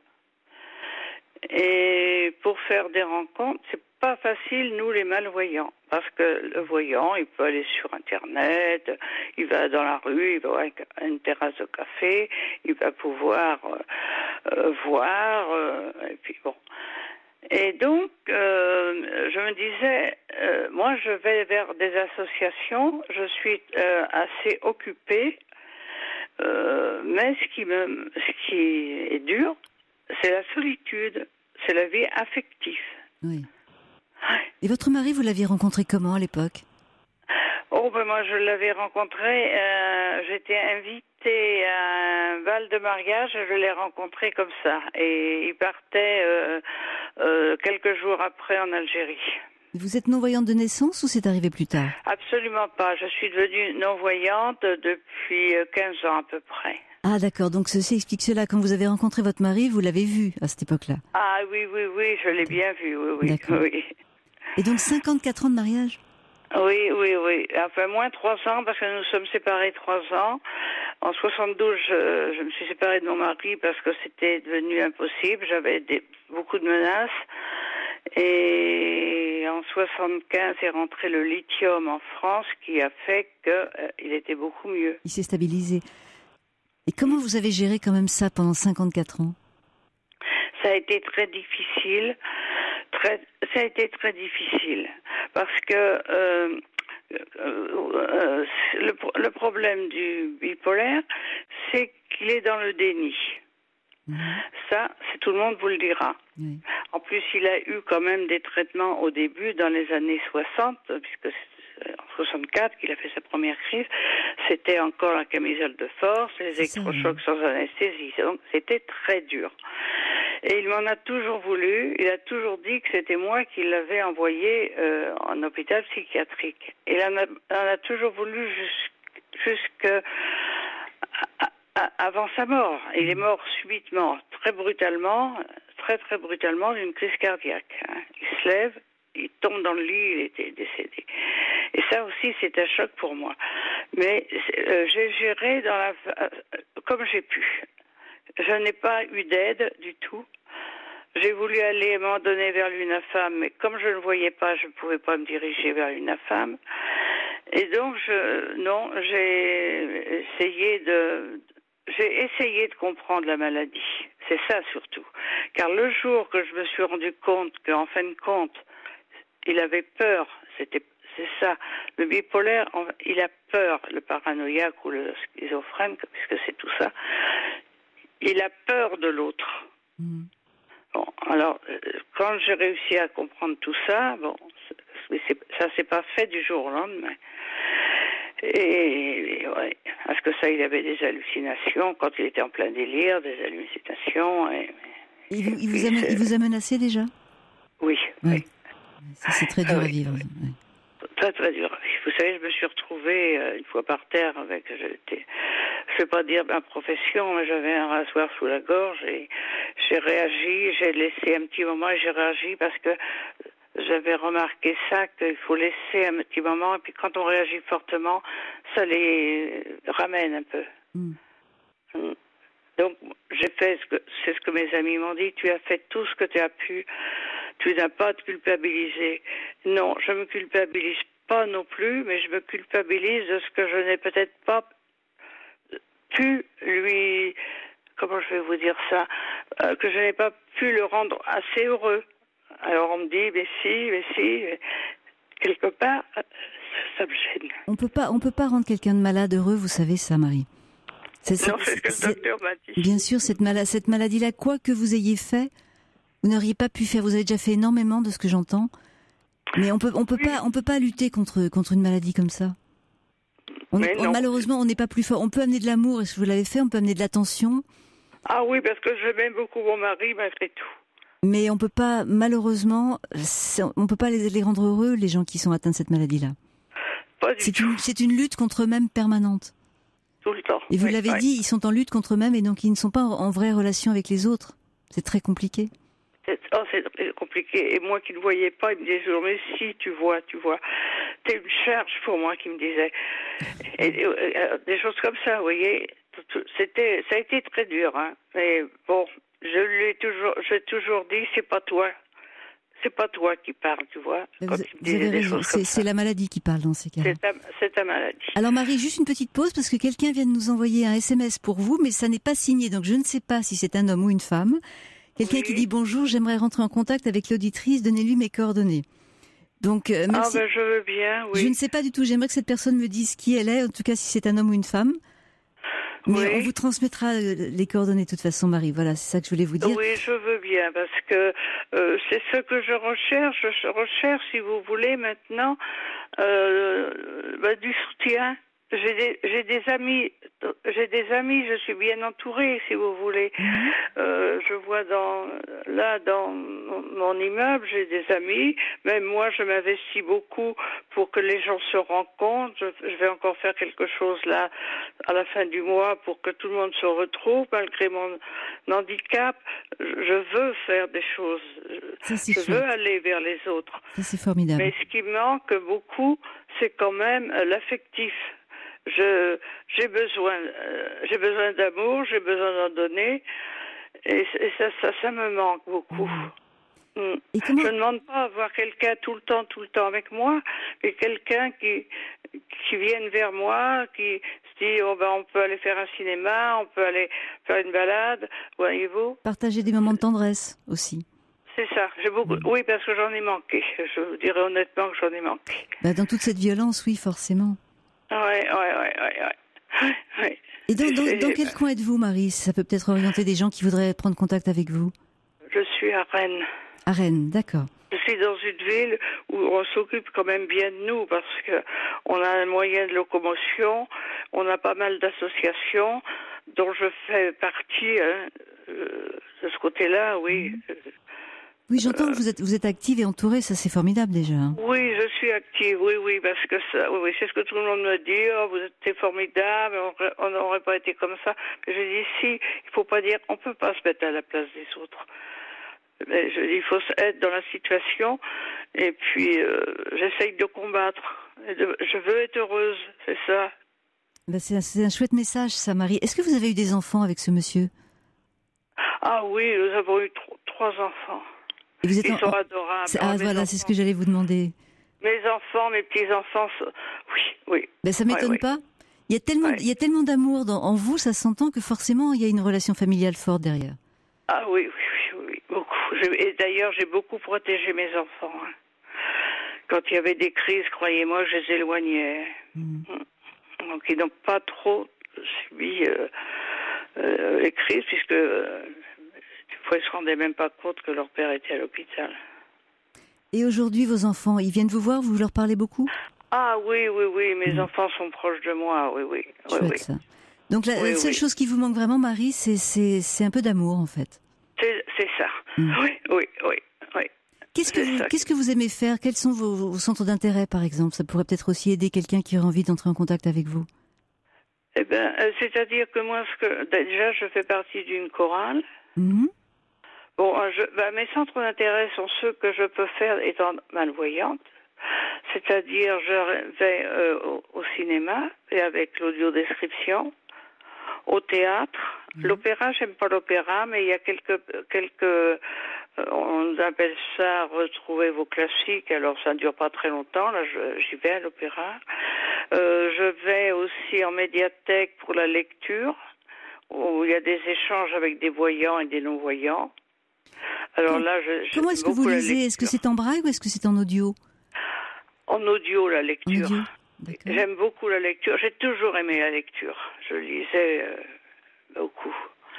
Et pour faire des rencontres, c'est pas facile, nous les malvoyants, parce que le voyant, il peut aller sur Internet, il va dans la rue, il va voir à une terrasse de café, il va pouvoir euh, euh, voir, euh, et puis bon. Et donc, euh, je me disais, euh, moi, je vais vers des associations, je suis euh, assez occupée, euh, mais ce qui me, ce qui est dur, c'est la solitude, c'est la vie affective. Oui. Et votre mari, vous l'aviez rencontré comment à l'époque? Oh, ben moi, je l'avais rencontré, euh, j'étais invitée à un bal de mariage, je l'ai rencontré comme ça. Et il partait euh, euh, quelques jours après en Algérie. Vous êtes non-voyante de naissance ou c'est arrivé plus tard? Absolument pas, je suis devenue non-voyante depuis quinze ans à peu près. Ah d'accord, donc ceci explique cela. Quand vous avez rencontré votre mari, vous l'avez vu à cette époque-là? Ah oui, oui, oui, je l'ai bien vu, oui, oui. D'accord. oui. Et donc cinquante-quatre ans de mariage? Oui, oui, oui. Enfin, moins trois ans, parce que nous sommes séparés trois ans. En soixante-douze, je, je me suis séparée de mon mari parce que c'était devenu impossible. J'avais des, beaucoup de menaces. Et et en soixante-quinze est rentré le lithium en France qui a fait qu'il euh, était beaucoup mieux. Il s'est stabilisé. Et comment vous avez géré quand même ça pendant cinquante-quatre ans? Ça a été très difficile, très, ça a été très difficile, parce que euh, euh, le, le problème du bipolaire, c'est qu'il est dans le déni. Mmh. Ça, c'est tout le monde vous le dira. Mmh. En plus, il a eu quand même des traitements au début, dans les années soixante, puisque c'est en soixante-quatre qu'il a fait sa première crise. C'était encore la camisole de force, les électrochocs sans anesthésie. Donc, c'était très dur. Et il m'en a toujours voulu. Il a toujours dit que c'était moi qui l'avais envoyé euh, en hôpital psychiatrique. Et il en a, en a toujours voulu jusqu'à avant sa mort. Il est mort subitement, très brutalement, très très brutalement d'une crise cardiaque. Hein. Il se lève, il tombe dans le lit, il était décédé. Et ça aussi, c'est un choc pour moi. Mais euh, j'ai géré dans la, euh, comme j'ai pu. Je n'ai pas eu d'aide du tout. J'ai voulu aller m'en donner vers l'UNAFAM, mais comme je ne voyais pas, je ne pouvais pas me diriger vers l'UNAFAM. Et donc, je, non, j'ai essayé de, j'ai essayé de comprendre la maladie. C'est ça surtout. Car le jour que je me suis rendu compte qu'en fin de compte, il avait peur, c'était, c'est ça. Le bipolaire, il a peur, le paranoïaque ou le schizophrène, puisque c'est tout ça. Il a peur de l'autre. Mmh. Bon, alors, quand j'ai réussi à comprendre tout ça, bon, c'est, c'est, ça s'est pas fait du jour au lendemain. Et, et ouais, parce que ça, il avait des hallucinations quand il était en plein délire, des hallucinations. Et, il, vous, il, vous a, il vous a menacé déjà? Oui, ouais. oui. Ça, c'est très dur ah, à vivre. Oui. Ouais. Très, très dur. Vous savez, je me suis retrouvée euh, une fois par terre avec, j'étais, je ne vais pas dire ma profession, mais j'avais un rasoir sous la gorge et j'ai réagi, j'ai laissé un petit moment et j'ai réagi parce que j'avais remarqué ça, qu'il faut laisser un petit moment et puis quand on réagit fortement, ça les ramène un peu. Mm. Donc, j'ai fait ce que, c'est ce que mes amis m'ont dit, tu as fait tout ce que tu as pu. Tu n'as pas à te culpabiliser. Non, je me culpabilise pas non plus, mais je me culpabilise de ce que je n'ai peut-être pas pu lui... Comment je vais vous dire ça euh, que je n'ai pas pu le rendre assez heureux. Alors on me dit, mais si, mais si... Quelque part, ça me gêne. On peut pas, on peut pas rendre quelqu'un de malade heureux, vous savez ça, Marie. C'est, non, c'est ce que le docteur m'a dit. Bien sûr, cette, mala- cette maladie-là, quoi que vous ayez fait... Vous n'auriez pas pu faire. Vous avez déjà fait énormément de ce que j'entends, mais on peut, on peut oui. pas, on peut pas lutter contre contre une maladie comme ça. On est, on, malheureusement, on n'est pas plus fort. On peut amener de l'amour, et si vous l'avez fait, on peut amener de l'attention. Ah oui, parce que je m'aime beaucoup mon mari malgré tout. Mais on peut pas, malheureusement, on peut pas les, les rendre heureux, les gens qui sont atteints de cette maladie-là. Pas du c'est tout. Une, c'est une lutte contre eux-mêmes permanente. Tout le temps. Et vous oui, l'avez oui. dit, ils sont en lutte contre eux-mêmes et donc ils ne sont pas en, en vraie relation avec les autres. C'est très compliqué. C'est, oh, c'est compliqué. Et moi qui ne voyais pas, il me disait toujours, mais si, tu vois, tu vois. T'es une charge pour moi, qui me disait. Et, et, et, des choses comme ça, vous voyez. C'était, ça a été très dur, hein. Mais bon, je lui ai toujours, j'ai toujours dit, c'est pas toi. C'est pas toi qui parles, tu vois. Vous, vous avez raison, c'est, c'est la maladie qui parle dans ces cas-là. C'est ta, c'est ta maladie. Alors Marie, juste une petite pause, parce que quelqu'un vient de nous envoyer un S M S pour vous, mais ça n'est pas signé, donc je ne sais pas si c'est un homme ou une femme. Quelqu'un oui. qui dit bonjour, j'aimerais rentrer en contact avec l'auditrice, donnez-lui mes coordonnées. Donc, euh, merci. Ah ben je veux bien, oui. Je ne sais pas du tout, j'aimerais que cette personne me dise qui elle est, en tout cas si c'est un homme ou une femme. Mais oui. on vous transmettra les coordonnées de toute façon, Marie. Voilà, c'est ça que je voulais vous dire. Oui, je veux bien, parce que euh, c'est ce que je recherche. Je recherche, si vous voulez, maintenant, euh, bah, du soutien. J'ai des, j'ai des amis, j'ai des amis, je suis bien entourée, si vous voulez. Mmh. Euh, je vois dans, là, dans mon immeuble, j'ai des amis. Même moi, je m'investis beaucoup pour que les gens se rencontrent. Je, je vais encore faire quelque chose là, à la fin du mois, pour que tout le monde se retrouve, malgré mon handicap. Je veux faire des choses. Ça, c'est je chouette. veux aller vers les autres. Ça, c'est formidable. Mais ce qui manque beaucoup, c'est quand même l'affectif. Je, j'ai besoin, euh, j'ai besoin d'amour, j'ai besoin d'en donner, et, et ça, ça, ça me manque beaucoup. Mm. Et comment... Je ne demande pas à voir quelqu'un tout le temps, tout le temps avec moi, mais quelqu'un qui qui vienne vers moi, qui se dit oh ben on peut aller faire un cinéma, on peut aller faire une balade, voyez-vous. Partager des moments de tendresse aussi. C'est ça. J'ai beaucoup. Mm. Oui, parce que j'en ai manqué. Je vous dirais honnêtement que j'en ai manqué. Bah, dans toute cette violence, oui, forcément. Ouais, ouais, ouais, ouais, ouais. ouais. Et dans, dans, C'est- dans quel coin êtes-vous, Marie? Ça peut peut-être orienter des gens qui voudraient prendre contact avec vous. Je suis à Rennes. À Rennes, d'accord. Je suis dans une ville où on s'occupe quand même bien de nous parce que on a un moyen de locomotion, on a pas mal d'associations dont je fais partie hein, euh, de ce côté-là, oui. Oui, j'entends que vous êtes, vous êtes active et entourée, ça c'est formidable déjà. hein. Oui, je suis active, oui, oui, parce que ça, oui, oui, c'est ce que tout le monde me dit. Oh, vous êtes formidable, on n'aurait pas été comme ça. Mais je dis si, il faut pas dire, on peut pas se mettre à la place des autres. Mais je dis, il faut être dans la situation, et puis euh, j'essaye de combattre. Et de, je veux être heureuse, c'est ça. Bah, c'est, un, c'est un chouette message, ça, Marie. Est-ce que vous avez eu des enfants avec ce monsieur? Ah oui, nous avons eu tro- trois enfants. Et vous êtes Ils en- sont en- adorables. c'est- Ah, Ah mes voilà, c'est ce enfants. que j'allais vous demander. Mes enfants, mes petits-enfants, sont- oui, oui. Ben, ça m'étonne Ouais, ouais. pas. Il y a tellement, Ouais. il y a tellement d'amour dans, en vous, ça s'entend que forcément il y a une relation familiale forte derrière. Ah oui, oui, oui, oui, beaucoup. Je- et d'ailleurs, j'ai beaucoup protégé mes enfants. hein. Quand il y avait des crises, croyez-moi, je les éloignais. Mm. Donc, ils n'ont pas trop subi euh, euh, les crises, puisque euh, des fois, ils se rendaient même pas compte que leur père était à l'hôpital. Et aujourd'hui, vos enfants, ils viennent vous voir, vous leur parlez beaucoup? Ah oui, oui, oui, mes Mm. enfants sont proches de moi, oui, oui. oui, Chouette oui. ça. Donc la, Oui, la seule oui. chose qui vous manque vraiment, Marie, c'est, c'est, c'est un peu d'amour en fait. C'est, c'est ça. Mm. Oui, oui, oui, oui. Qu'est-ce que, C'est vous, ça. qu'est-ce que vous aimez faire? Quels sont vos, vos centres d'intérêt, par exemple? Ça pourrait peut-être aussi aider quelqu'un qui aurait envie d'entrer en contact avec vous. Eh ben, euh, c'est-à-dire que moi, ce que déjà, je fais partie d'une chorale. Mhm. Bon, euh, je, ben, mes centres d'intérêt sont ceux que je peux faire étant malvoyante. C'est-à-dire, je vais euh, au, au cinéma et avec l'audiodescription, au théâtre. Mhm. L'opéra, j'aime pas l'opéra, mais il y a quelques, quelques, euh, on appelle ça retrouver vos classiques. Alors, ça ne dure pas très longtemps. Là, je, j'y vais à l'opéra. Euh, je vais aussi en médiathèque pour la lecture, où il y a des échanges avec des voyants et des non-voyants. Alors Com- là, je, Comment est-ce que vous lisez? Est-ce que c'est en braille ou est-ce que c'est en audio? En audio, la En lecture. audio. D'accord. J'aime beaucoup la lecture. J'ai toujours aimé la lecture. Je lisais euh, beaucoup.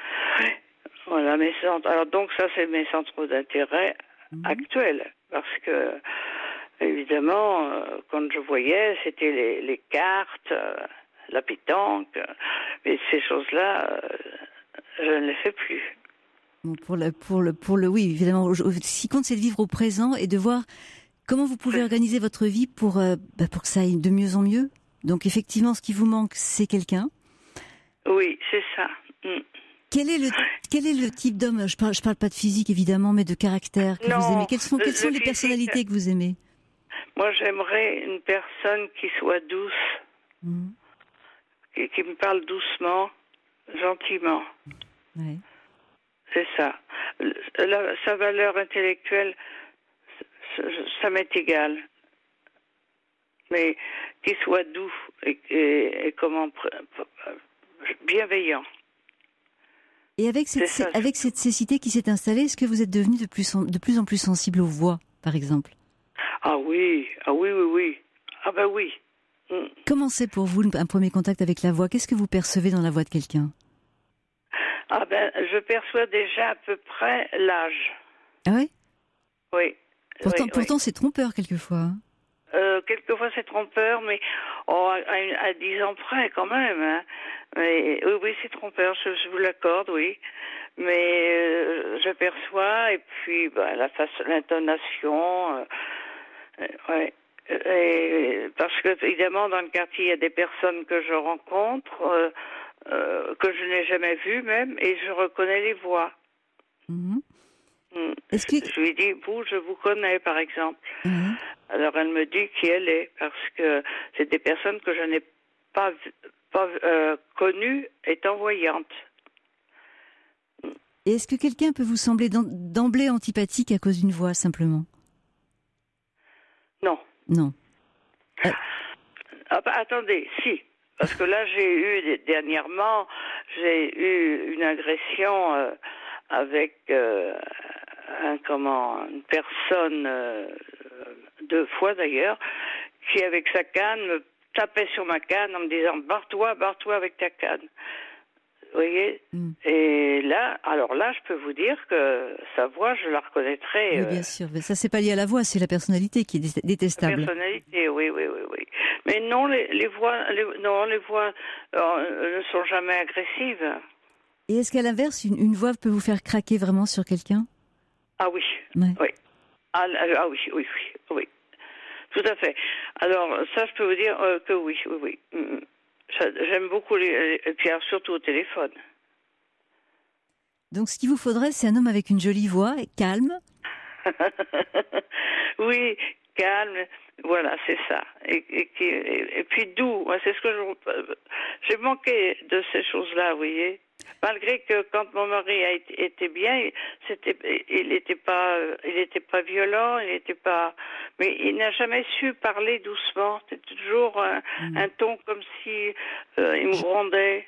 Voilà, mes centres. Alors donc ça, c'est mes centres d'intérêt Mhm. actuels. Parce que, évidemment, euh, quand je voyais, c'était les, les cartes, euh, la pétanque. euh, Mais ces choses-là, euh, je ne les fais plus. Bon, pour le, pour le, pour le, oui, évidemment. au- Ce qui compte, c'est de vivre au présent et de voir comment vous pouvez organiser votre vie pour, euh, bah, pour que ça aille de mieux en mieux. Donc, effectivement, ce qui vous manque, c'est quelqu'un. Oui, c'est ça. Mm. Quel est le, quel est le type d'homme? Je parle, je parle pas de physique, évidemment, mais de caractère que Non, vous aimez. Quelles sont, le- quelles sont le les physique- personnalités que vous aimez? Moi, j'aimerais une personne qui soit douce, Mhm. qui, qui me parle doucement, gentiment. Ouais. C'est ça. Le- la- sa valeur intellectuelle, ça, ça m'est égal. Mais qu'il soit doux et, et, et comment pr- bienveillant. Et avec cette, C'est ça, cé- avec cette cécité qui s'est installée, est-ce que vous êtes devenu de plus en, de plus en plus sensible aux voix, par exemple? Ah oui, ah oui, oui, oui. Ah ben oui. Mm. Comment c'est pour vous un premier contact avec la voix? Qu'est-ce que vous percevez dans la voix de quelqu'un? Ah ben, je perçois déjà à peu près l'âge. Ah ouais? Oui. Pourtant, oui, oui. pourtant c'est trompeur quelquefois. hein. Euh, quelquefois c'est trompeur, mais oh, à, à, à dix ans près quand même. Hein. Mais oui, oui, c'est trompeur, je, je vous l'accorde, oui. Mais euh, je perçois, et puis bah, la façon, l'intonation, euh, euh, ouais. Et, parce que évidemment dans le quartier il y a des personnes que je rencontre, euh, euh, que je n'ai jamais vues même, et je reconnais les voix. Mhm. Mm. Est-ce que... Je lui dis, vous, je vous connais, par exemple. Ouais. Alors elle me dit qui elle est, parce que c'est des personnes que je n'ai pas, pas euh, connues étant voyantes. Et est-ce que quelqu'un peut vous sembler d'emblée antipathique à cause d'une voix, simplement? Non. Non. Euh... Ah bah, attendez, si. Parce que là, j'ai eu, dernièrement, j'ai eu une agression euh, avec euh, un, comment, une personne, euh, deux fois d'ailleurs, qui, avec sa canne, me tapait sur ma canne en me disant « barre-toi, barre-toi avec ta canne ». Vous voyez? mm. Et là, alors là, je peux vous dire que sa voix, je la reconnaîtrais. Oui, bien euh... sûr. Mais ça, c'est pas lié à la voix, c'est la personnalité qui est détestable. La personnalité, oui, oui, oui, oui. Mais non, les, les voix, les, non, les voix euh, ne sont jamais agressives. Et est-ce qu'à l'inverse, une, une voix peut vous faire craquer vraiment sur quelqu'un? Ah oui, ouais. oui. Ah, ah oui, oui, oui, oui. Tout à fait. Alors, ça, je peux vous dire euh, que oui, oui, oui. Mm. J'aime beaucoup les, et puis alors, surtout au téléphone. Donc, ce qu'il vous faudrait, c'est un homme avec une jolie voix, calme. Oui, calme. Voilà, c'est ça. Et, et, et, et puis doux. C'est ce que je, j'ai manqué de ces choses-là, vous voyez. Malgré que quand mon mari a été, était bien, c'était, il n'était pas, il n'était pas violent, il n'était pas, mais il n'a jamais su parler doucement. C'était toujours un, mmh. un ton comme si euh, il me grondait.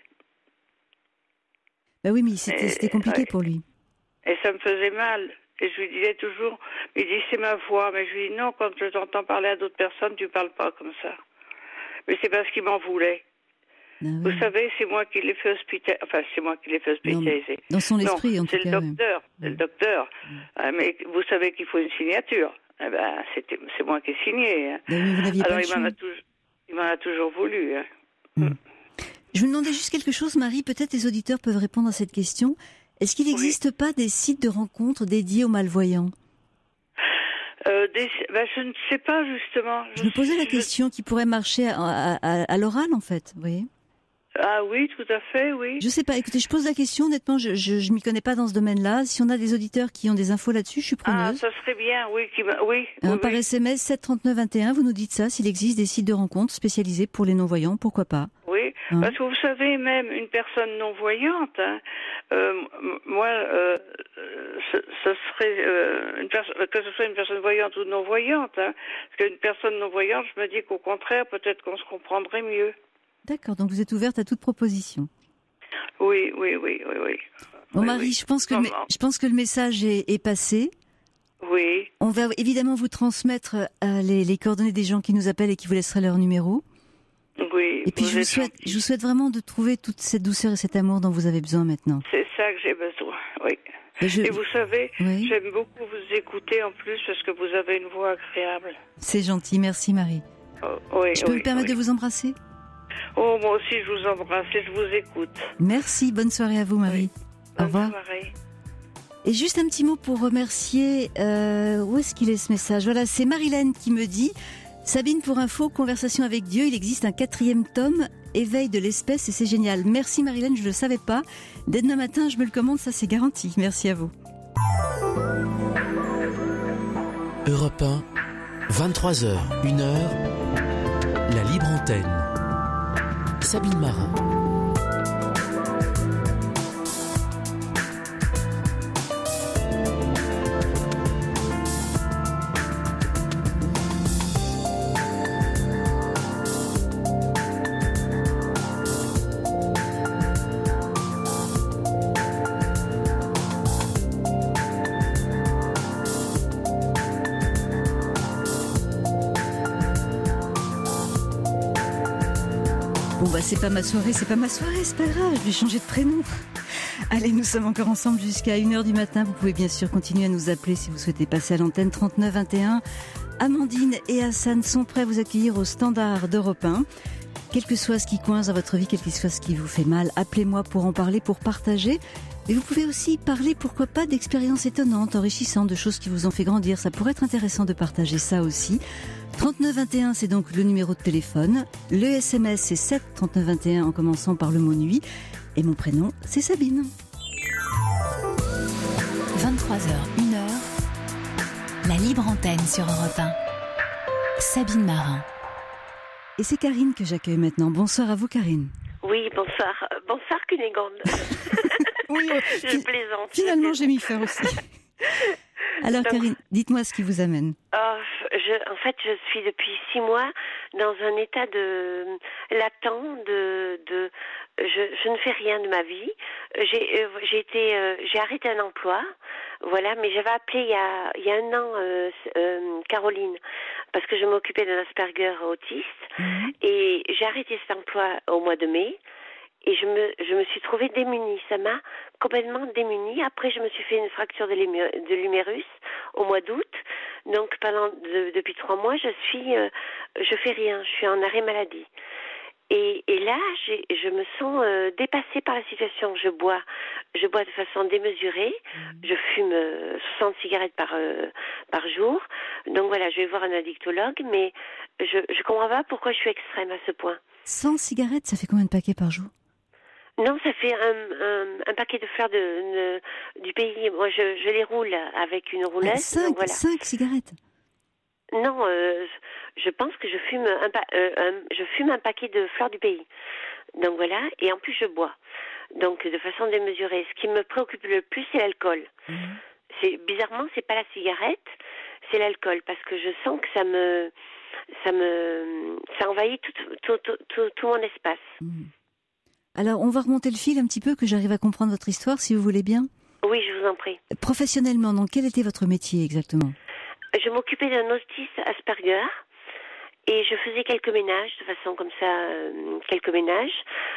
Ben oui, mais c'était, et, c'était compliqué ouais. pour lui. Et ça me faisait mal. Et je lui disais toujours, il dit c'est ma voix, mais je lui dis non, quand je t'entends parler à d'autres personnes, tu parles pas comme ça. Mais c'est parce qu'il m'en voulait. Ah oui. Vous savez, c'est moi qui l'ai fait hospitaliser. Enfin, c'est moi qui l'ai fait hospitaliser. Dans son esprit, non, en tout c'est cas. Le docteur, oui. C'est le docteur. Oui. Ah, mais vous savez qu'il faut une signature. Eh ben, c'était, c'est moi qui ai signé. Hein. Vous n'aviez Alors, pas il m'en, a toujours, il m'en a toujours voulu. Hein. Mm. Je vous demandais juste quelque chose, Marie. Peut-être les auditeurs peuvent répondre à cette question. Est-ce qu'il n'existe oui. pas des sites de rencontres dédiés aux malvoyants? Euh, des, ben, je ne sais pas, justement. Je, je me posais la je... question qui pourrait marcher à, à, à, à l'oral, en fait, vous voyez. Ah oui, tout à fait, oui. Je sais pas, écoutez, je pose la question, honnêtement, je je, je m'y connais pas dans ce domaine-là. Si on a des auditeurs qui ont des infos là-dessus, je suis preneuse. Ah, ça serait bien, oui. Qui, oui, hein, oui par oui. S M S sept trente-neuf vingt et un, vous nous dites ça, s'il existe des sites de rencontres spécialisés pour les non-voyants, pourquoi pas. Oui, hein? Parce que vous savez, même une personne non-voyante, hein, euh, moi, euh, ce, ce serait, euh, une perso- que ce soit une personne voyante ou non-voyante, hein, parce qu'une personne non-voyante, je me dis qu'au contraire, peut-être qu'on se comprendrait mieux. D'accord, donc vous êtes ouverte à toute proposition. Oui, oui, oui, oui, oui. Bon, oui, Marie, oui. je pense que le, je pense que le message est, est passé. Oui. On va évidemment vous transmettre euh, les, les coordonnées des gens qui nous appellent et qui vous laisseraient leur numéro. Oui. Et puis je vous souhaite, gentil. je vous souhaite vraiment de trouver toute cette douceur et cet amour dont vous avez besoin maintenant. C'est ça que j'ai besoin, oui. Et, je... et vous savez, oui. J'aime beaucoup vous écouter en plus parce que vous avez une voix agréable. C'est gentil, merci Marie. Oh, oui, je peux oui, me permettre oui. de vous embrasser? Oh, moi aussi je vous embrasse et je vous écoute. Merci, bonne soirée à vous Marie. Oui. Au revoir. Bonne soirée. Et juste un petit mot pour remercier, euh, où est-ce qu'il est ce message? Voilà, c'est Marilène qui me dit: Sabine, pour info, Conversation avec Dieu, il existe un quatrième tome, Éveil de l'espèce, et c'est génial. Merci Marilène, je ne le savais pas. Dès demain matin, je me le commande, ça c'est garanti. Merci à vous. Europe un, vingt-trois heures, une heure, la libre antenne. Sabine Marin. Bon bah c'est pas ma soirée, c'est pas ma soirée, c'est pas grave, je vais changer de prénom. Allez, nous sommes encore ensemble jusqu'à une heure du matin. Vous pouvez bien sûr continuer à nous appeler si vous souhaitez passer à l'antenne. Trente-neuf vingt et un. Amandine et Hassan sont prêts à vous accueillir au standard d'Europe un. Quel que soit ce qui coince dans votre vie, quel que soit ce qui vous fait mal, appelez-moi pour en parler, pour partager. Mais vous pouvez aussi parler, pourquoi pas, d'expériences étonnantes, enrichissantes, de choses qui vous ont fait grandir. Ça pourrait être intéressant de partager ça aussi. trente-neuf vingt et un, c'est donc le numéro de téléphone. Le S M S, c'est sept trente-neuf vingt et un en commençant par le mot nuit. Et mon prénom, c'est Sabine. vingt-trois heures, une heure, la libre antenne sur Europe un. Sabine Marin. Et c'est Karine que j'accueille maintenant. Bonsoir à vous, Karine. Oui, bonsoir. Bonsoir, Cunégonde. Oui, euh, Je fi- plaisante. finalement, j'ai mis fin aussi. Alors, Donc- Karine, dites-moi ce qui vous amène. Oh, je, en fait, je suis depuis six mois dans un état de latent, de, de, je, je ne fais rien de ma vie. J'ai, euh, j'ai été, euh, j'ai arrêté un emploi, voilà, mais j'avais appelé il y a, il y a un an euh, euh, Caroline parce que je m'occupais d'un Asperger autiste Mhm. et j'ai arrêté cet emploi au mois de mai. Et je me, je me suis trouvée démunie. Ça m'a complètement démunie. Après, je me suis fait une fracture de l'humé- de l'humérus au mois d'août. Donc, pendant de- depuis trois mois, je suis, euh, je fais rien. Je suis en arrêt maladie. Et, et là, j'ai, je me sens euh, dépassée par la situation. Je bois, je bois de façon démesurée. Je fume euh, soixante cigarettes par euh, par jour. Donc voilà, je vais voir un addictologue, mais je je comprends pas pourquoi je suis extrême à ce point. cent cigarettes, ça fait combien de paquets par jour? Non, ça fait un, un, un paquet de fleurs de, de- du pays. Moi, je, je les roule avec une rouleuse. cinq, donc voilà. cinq cigarettes. Non, euh, je pense que je fume un, pa- euh, un- je fume un paquet de fleurs du pays. Donc voilà, et en plus je bois. Donc de façon démesurée. Ce qui me préoccupe le plus, c'est l'alcool. Mhm. C'est bizarrement, c'est pas la cigarette, c'est l'alcool, parce que je sens que ça me, ça me, ça envahit tout, tout, tout, tout, tout mon espace. Mhm. Alors, on va remonter le fil un petit peu, que j'arrive à comprendre votre histoire, si vous voulez bien. Oui, je vous en prie. Professionnellement, donc, quel était votre métier exactement? Je m'occupais d'un autiste Asperger et je faisais quelques ménages, de façon comme ça, euh, quelques ménages.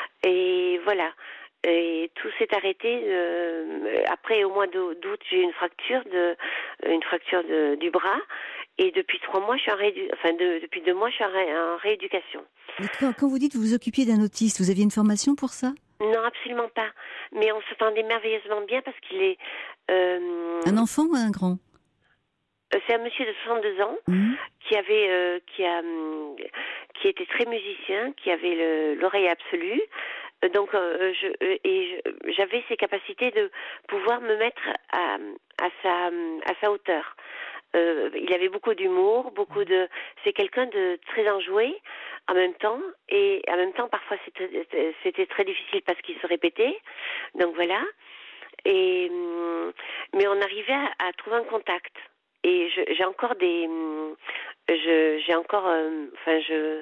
Et voilà. Et tout s'est arrêté. Euh, après, au mois d'août, j'ai eu une fracture, de, une fracture de, du bras. Et depuis trois mois, je suis en réédu- enfin de, depuis deux mois, je suis en, ré- en rééducation. Et quand, quand vous dites que vous vous occupiez d'un autiste, vous aviez une formation pour ça? Non, absolument pas. Mais on s'entendait merveilleusement bien parce qu'il est. Euh, Un enfant ou un grand? c'est un monsieur de soixante-deux ans. Mhm. qui avait euh, qui a hum, qui était très musicien, qui avait le- l'oreille absolue. Euh, Donc euh, je euh, et je- j'avais ces capacités de pouvoir me mettre à à sa à sa hauteur. Euh, il avait beaucoup d'humour, beaucoup de c'est quelqu'un de très enjoué en même temps et en même temps parfois c'était c'était très difficile parce qu'il se répétait. Donc voilà. Et hum, mais on arrivait à, à trouver un contact. Et je- j'ai encore des, hum, je, j'ai encore, euh, enfin je,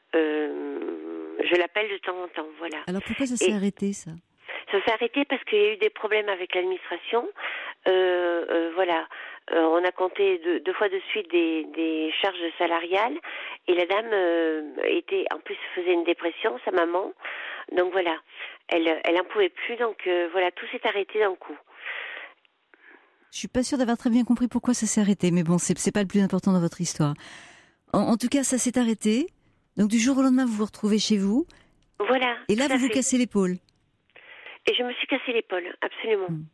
euh, je l'appelle de temps en temps, voilà. Alors, pourquoi ça s'est Et- arrêté, ça? Ça s'est arrêté parce qu'il y a eu des problèmes avec l'administration. Euh, euh, voilà, Euh, on a compté deux, deux fois de suite des, des charges salariales et la dame euh, était, en plus, faisait une dépression, sa maman. Donc voilà, elle, elle en pouvait plus. Donc euh, voilà, tout s'est arrêté d'un coup. Je suis pas sûre d'avoir très bien compris pourquoi ça s'est arrêté, mais bon, c'est c'est pas le plus important dans votre histoire. En, en tout cas, ça s'est arrêté. Donc, du jour au lendemain, vous vous retrouvez chez vous. Voilà. Et là, tout à vous vous fait. cassez l'épaule. Et je me suis cassé l'épaule, absolument. Mm.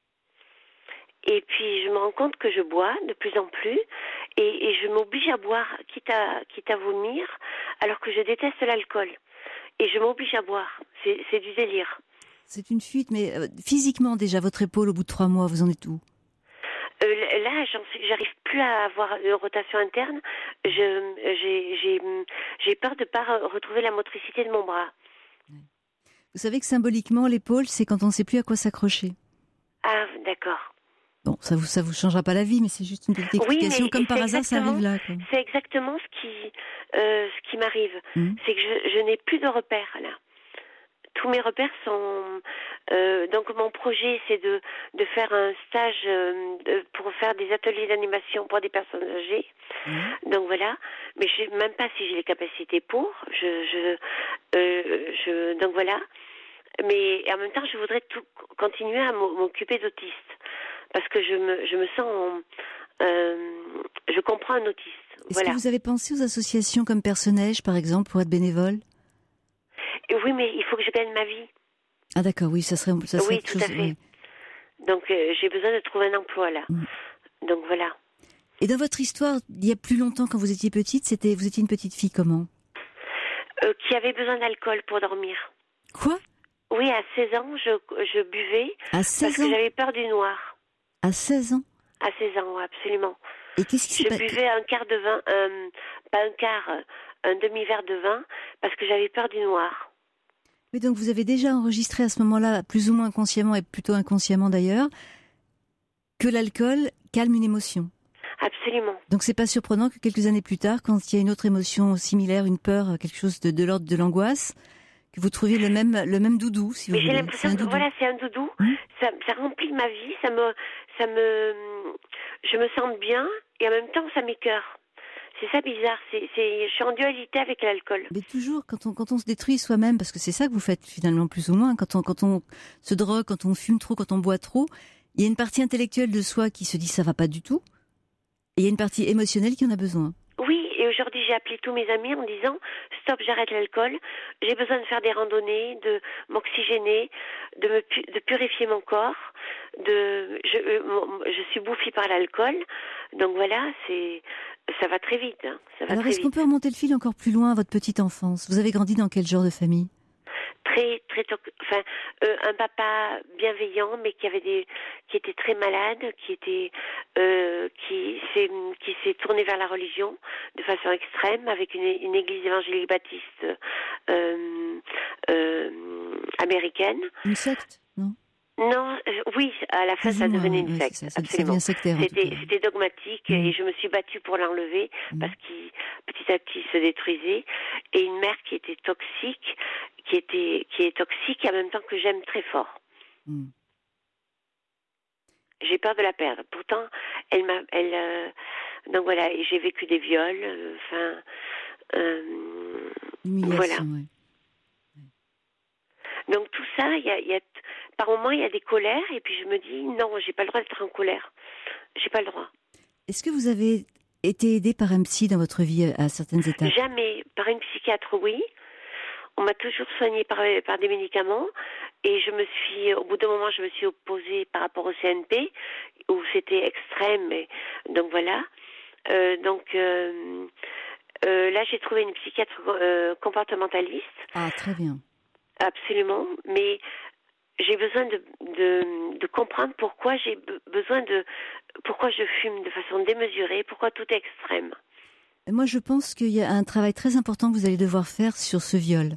Et puis je me rends compte que je bois de plus en plus et, et je m'oblige à boire, quitte à, quitte à vomir, alors que je déteste l'alcool. Et je m'oblige à boire. C'est, c'est du délire. C'est une fuite, mais euh, physiquement, déjà, votre épaule, au bout de trois mois, vous en êtes où? Euh, là, j'en suis, j'arrive plus à avoir une rotation interne. Je, j'ai, j'ai, j'ai peur de ne pas retrouver la motricité de mon bras. Vous savez que symboliquement, l'épaule, c'est quand on ne sait plus à quoi s'accrocher. Ah, d'accord. Bon, ça vous ça vous changera pas la vie, mais c'est juste une petite Oui, explication. mais Comme par c'est hasard, ça exactement- arrive là. Quoi. C'est exactement ce qui, euh, ce qui m'arrive. Mhm. C'est que je, je n'ai plus de repères là. Tous mes repères sont. Euh, donc mon projet, c'est de de faire un stage euh, de- pour faire des ateliers d'animation pour des personnes âgées. Mhm. Donc voilà. Mais je sais même pas si j'ai les capacités pour. Je je euh, je donc voilà. Mais en même temps, je voudrais tout, continuer à m'occuper d'autistes parce que je me je me sens. Euh, je comprends un autiste. Est-ce Voilà. que vous avez pensé aux associations comme Personnage, par exemple, pour être bénévole? Et oui, mais il faut que je gagne ma vie. Ah d'accord, oui, ça serait, ça serait Oui, quelque tout chose. à fait. oui. Donc euh, j'ai besoin de trouver un emploi là. Mm. Donc voilà. Et dans votre histoire, il y a plus longtemps, quand vous étiez petite, c'était, vous étiez une petite fille comment? Euh, qui avait besoin d'alcool pour dormir. Quoi? Oui, à seize ans, je, je buvais À parce seize que ans? j'avais peur du noir. À seize ans? À seize ans, ouais, absolument. Et qu'est-ce qui s'est Je passé? buvais un quart de vin, euh, pas un quart, euh, un demi-verre de vin parce que j'avais peur du noir. Mais donc vous avez déjà enregistré à ce moment-là, plus ou moins inconsciemment et plutôt inconsciemment d'ailleurs, que l'alcool calme une émotion. Absolument. Donc c'est pas surprenant que quelques années plus tard, quand il y a une autre émotion similaire, une peur, quelque chose de, de l'ordre de l'angoisse, que vous trouviez le même le même doudou, si vous Mais voulez. j'ai l'impression que voilà, c'est un doudou. Mmh. Ça, ça remplit ma vie, ça me, ça me, je me sens bien et en même temps ça m'écœure. C'est ça bizarre. C'est, c'est, je suis en dualité avec l'alcool. Mais toujours, quand on quand on se détruit soi-même, parce que c'est ça que vous faites finalement plus ou moins, quand on quand on se drogue, quand on fume trop, quand on boit trop, il y a une partie intellectuelle de soi qui se dit ça va pas du tout, et il y a une partie émotionnelle qui en a besoin. Oui, et aujourd'hui j'ai appelé tous mes amis en disant stop, j'arrête l'alcool, j'ai besoin de faire des randonnées, de m'oxygéner, de me pu- de purifier mon corps, de je euh, je suis bouffie par l'alcool, donc voilà, c'est ça va très vite, hein, ça va Alors très est-ce vite. qu'on peut remonter le fil encore plus loin à votre petite enfance? Vous avez grandi dans quel genre de famille? Très très to- enfin euh, un papa bienveillant mais qui avait des qui était très malade, qui était euh, qui s'est qui s'est tourné vers la religion de façon extrême avec une, une église évangélique baptiste euh, euh, américaine. Une secte, non? Non, euh, oui, à la fin ça Quasiment, devenait ouais, une ouais, secte, c'est ça, ça absolument. devient sectaire, en tout C'était cas. c'était dogmatique Mm. et je me suis battue pour l'enlever Mm. parce qu'il petit à petit se détruisait. Et une mère qui était toxique, qui était qui est toxique et en même temps que j'aime très fort. Mm. J'ai peur de la perdre. Pourtant, elle m'a, elle, euh, donc voilà, et j'ai vécu des viols, enfin, euh, Humiliation, voilà. ouais. Donc tout ça, il y a, il y a, par moments, il y a des colères, et puis je me dis, non, j'ai pas le droit d'être en colère. J'ai pas le droit. Est-ce que vous avez été aidé par un psy dans votre vie à certaines étapes? Jamais. Par une psychiatre, oui. On m'a toujours soignée par, par des médicaments, et je me suis, au bout d'un moment, je me suis opposée par rapport au C N P, où c'était extrême, et, donc voilà. Euh, donc euh, euh, là, j'ai trouvé une psychiatre euh, comportementaliste. Ah, très bien. Absolument, mais j'ai besoin de, de, de comprendre pourquoi j'ai be- besoin de pourquoi je fume de façon démesurée, pourquoi tout est extrême. Moi, je pense qu'il y a un travail très important que vous allez devoir faire sur ce viol.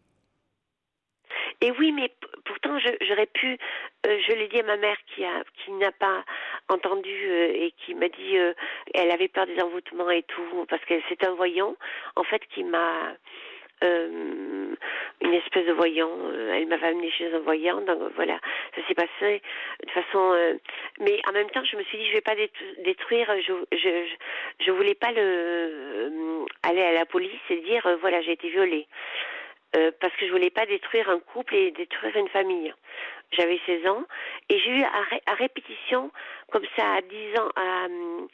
Et oui, mais p- pourtant je, j'aurais pu, euh, je l'ai dit à ma mère qui a qui n'a pas entendu euh, et qui m'a dit euh, elle avait peur des envoûtements et tout parce que c'est un voyant en fait qui m'a Euh, une espèce de voyant. Euh, elle m'avait amené chez un voyant, donc voilà, ça s'est passé de façon. Euh, mais en même temps, je me suis dit, je vais pas détruire. Je, je, je, je voulais pas le euh, aller à la police et dire, euh, voilà, j'ai été violée, euh, parce que je voulais pas détruire un couple et détruire une famille. J'avais seize ans et j'ai eu à, ré, à répétition, comme ça, à dix ans, à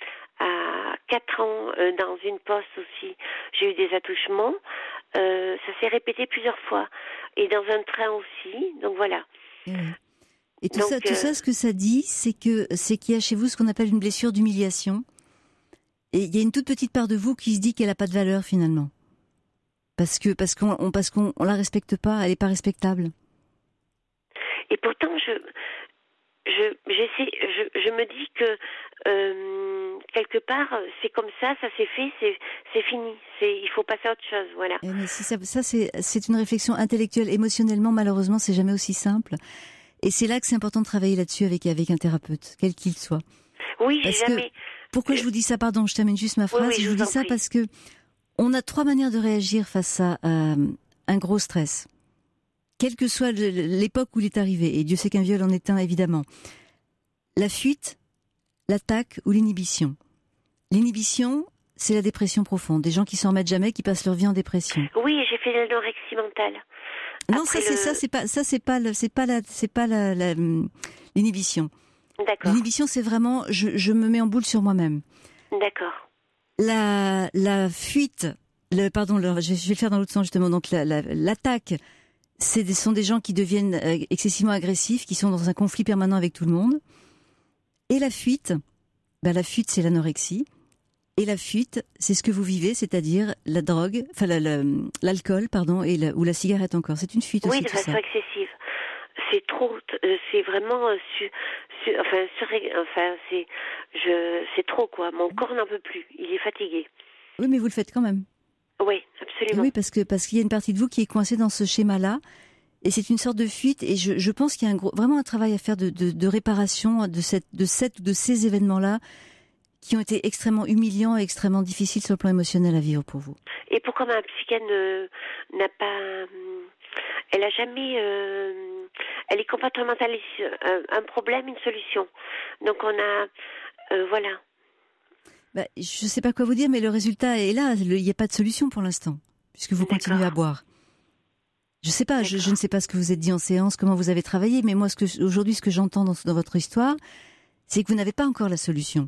à quatre ans, euh, dans une poste aussi, j'ai eu des attouchements. Euh, ça s'est répété plusieurs fois. Et dans un train aussi, donc voilà. Et, oui. Et tout, donc, ça, tout euh... ça, ce que ça dit, c'est que c'est qu'il y a chez vous ce qu'on appelle une blessure d'humiliation. Et il y a une toute petite part de vous qui se dit qu'elle n'a pas de valeur finalement. Parce que parce qu'on on, parce qu'on on la respecte pas, elle n'est pas respectable. Et pourtant, je... Je, j'essaie, je, je me dis que euh, quelque part c'est comme ça, ça s'est fait, c'est, c'est fini, c'est, il faut passer à autre chose, voilà. Et mais si ça, ça c'est, c'est une réflexion intellectuelle, émotionnellement malheureusement c'est jamais aussi simple. Et c'est là que c'est important de travailler là-dessus avec avec un thérapeute, quel qu'il soit. Oui, parce j'ai que, jamais. Pourquoi je vous dis ça, pardon, je termine juste ma phrase. Oui, oui, je, je vous vous dis en ça prie. parce que on a trois manières de réagir face à euh, un gros stress. Quelle que soit le, l'époque où il est arrivé, et Dieu sait qu'un viol en est un évidemment, la fuite, l'attaque ou l'inhibition. L'inhibition, c'est la dépression profonde, des gens qui s'en remettent jamais, qui passent leur vie en dépression. Oui, j'ai fait l'anorexie mentale. Non, Après ça c'est le... ça, c'est pas ça c'est pas le, c'est pas la c'est pas la, la l'inhibition. D'accord. L'inhibition, c'est vraiment je, je me mets en boule sur moi-même. D'accord. La la fuite, le pardon, le, je, je vais le faire dans l'autre sens justement. Donc la, la, l'attaque. Ce sont des gens qui deviennent euh, excessivement agressifs, qui sont dans un conflit permanent avec tout le monde. Et la fuite, ben la fuite c'est l'anorexie. Et la fuite, c'est ce que vous vivez, c'est-à-dire la drogue, enfin la, la, l'alcool, pardon, et la, ou la cigarette encore. C'est une fuite oui, aussi. Oui, de tout façon ça. excessive. C'est trop, euh, c'est vraiment, euh, su, su, enfin, sur, enfin, c'est, je, c'est trop quoi. Mon corps n'en peut plus. Il est fatigué. Oui, mais vous le faites quand même. Oui, absolument. Et oui, parce que parce qu'il y a une partie de vous qui est coincée dans ce schéma-là Et c'est une sorte de fuite. Et je, je pense qu'il y a un gros, vraiment un travail à faire de, de, de réparation de cette, de cette, de ces événements-là qui ont été extrêmement humiliants et extrêmement difficiles sur le plan émotionnel à vivre pour vous. Et pourquoi ma psychiatre ne- n'a pas... Elle a jamais... euh, elle est comportementaliste. Un, un problème, une solution. Donc on a... euh, voilà. Bah, je ne sais pas quoi vous dire, mais le résultat est là. Le- Il n'y a pas de solution pour l'instant, puisque vous D'accord. continuez à boire. Je sais pas, je, je ne sais pas ce que vous êtes dit en séance, comment vous avez travaillé, mais moi, ce que, aujourd'hui, ce que j'entends dans, dans votre histoire, c'est que vous n'avez pas encore la solution.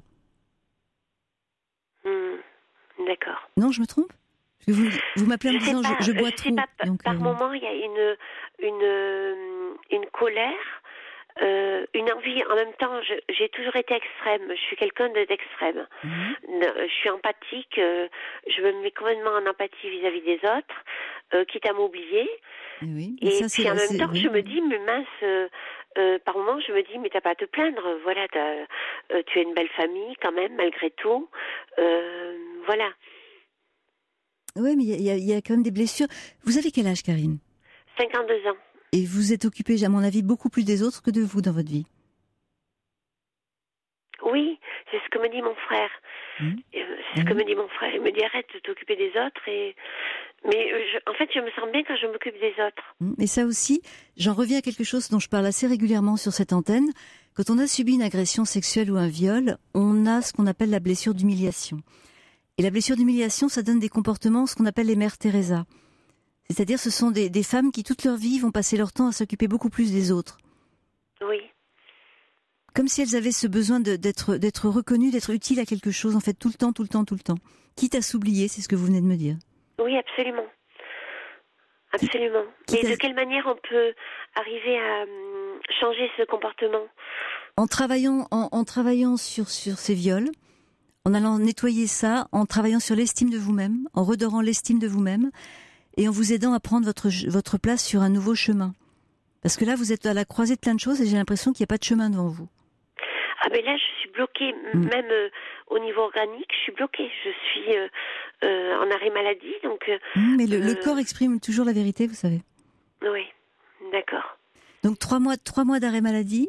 Hmm, D'accord. Non, je me trompe? Parce que vous, vous m'appelez en me Je sais disant, pas, je, je bois je sais trop. pas, par, donc, par euh, moment, il y a une, une, euh, une colère, euh, une envie. En même temps, je- j'ai toujours été extrême. Je suis quelqu'un de- d'extrême. mhm. Ne- Je suis empathique. euh, je me mets complètement en empathie vis-à-vis des autres, euh, quitte à m'oublier. Eh oui, mais Et ça, c'est- puis en même c'est- temps, oui. je me dis, mais mince, euh, euh, par moment, je me dis, mais t'as pas à te plaindre. Voilà, t'as- euh, tu as une belle famille quand même, malgré tout. Euh, voilà. Ouais, mais il y, a- il y a- il y a quand même des blessures. Vous avez quel âge, Karine? cinquante-deux ans. Et vous êtes occupée, à mon avis, beaucoup plus des autres que de vous dans votre vie. Oui, c'est ce que me dit mon frère. Mhm. Euh, C'est ce que Mhm. me dit mon frère. Il me dit arrête de t'occuper des autres. Et... Mais euh, je- en fait, je me sens bien quand je m'occupe des autres. Mm. Et ça aussi, j'en reviens à quelque chose dont je parle assez régulièrement sur cette antenne. Quand on a subi une agression sexuelle ou un viol, on a ce qu'on appelle la blessure d'humiliation. Et la blessure d'humiliation, ça donne des comportements, ce qu'on appelle les mères Teresa. C'est-à-dire, ce sont des, des femmes qui, toute leur vie, vont passer leur temps à s'occuper beaucoup plus des autres. Oui. Comme si elles avaient ce besoin de- d'être, d'être reconnues, d'être utiles à quelque chose, en fait, tout le temps, tout le temps, tout le temps. Quitte à s'oublier, c'est ce que vous venez de me dire. Oui, absolument. Absolument. Qui Mais t'a- de quelle manière on peut arriver à hum, changer ce comportement? En travaillant, en, en travaillant sur, sur ces viols, en allant nettoyer ça, en travaillant sur l'estime de vous-même, en redorant l'estime de vous-même, et en vous aidant à prendre votre, votre place sur un nouveau chemin. Parce que là, vous êtes à la croisée de plein de choses et j'ai l'impression qu'il n'y a pas de chemin devant vous. Ah mais là, je suis bloquée, m- Mm. même euh, au niveau organique, je suis bloquée. Je suis euh, euh, en arrêt maladie, donc euh, Mmh, Mais le, le Euh. corps exprime toujours la vérité, vous savez. oui, d'accord. Donc trois mois, trois mois d'arrêt maladie.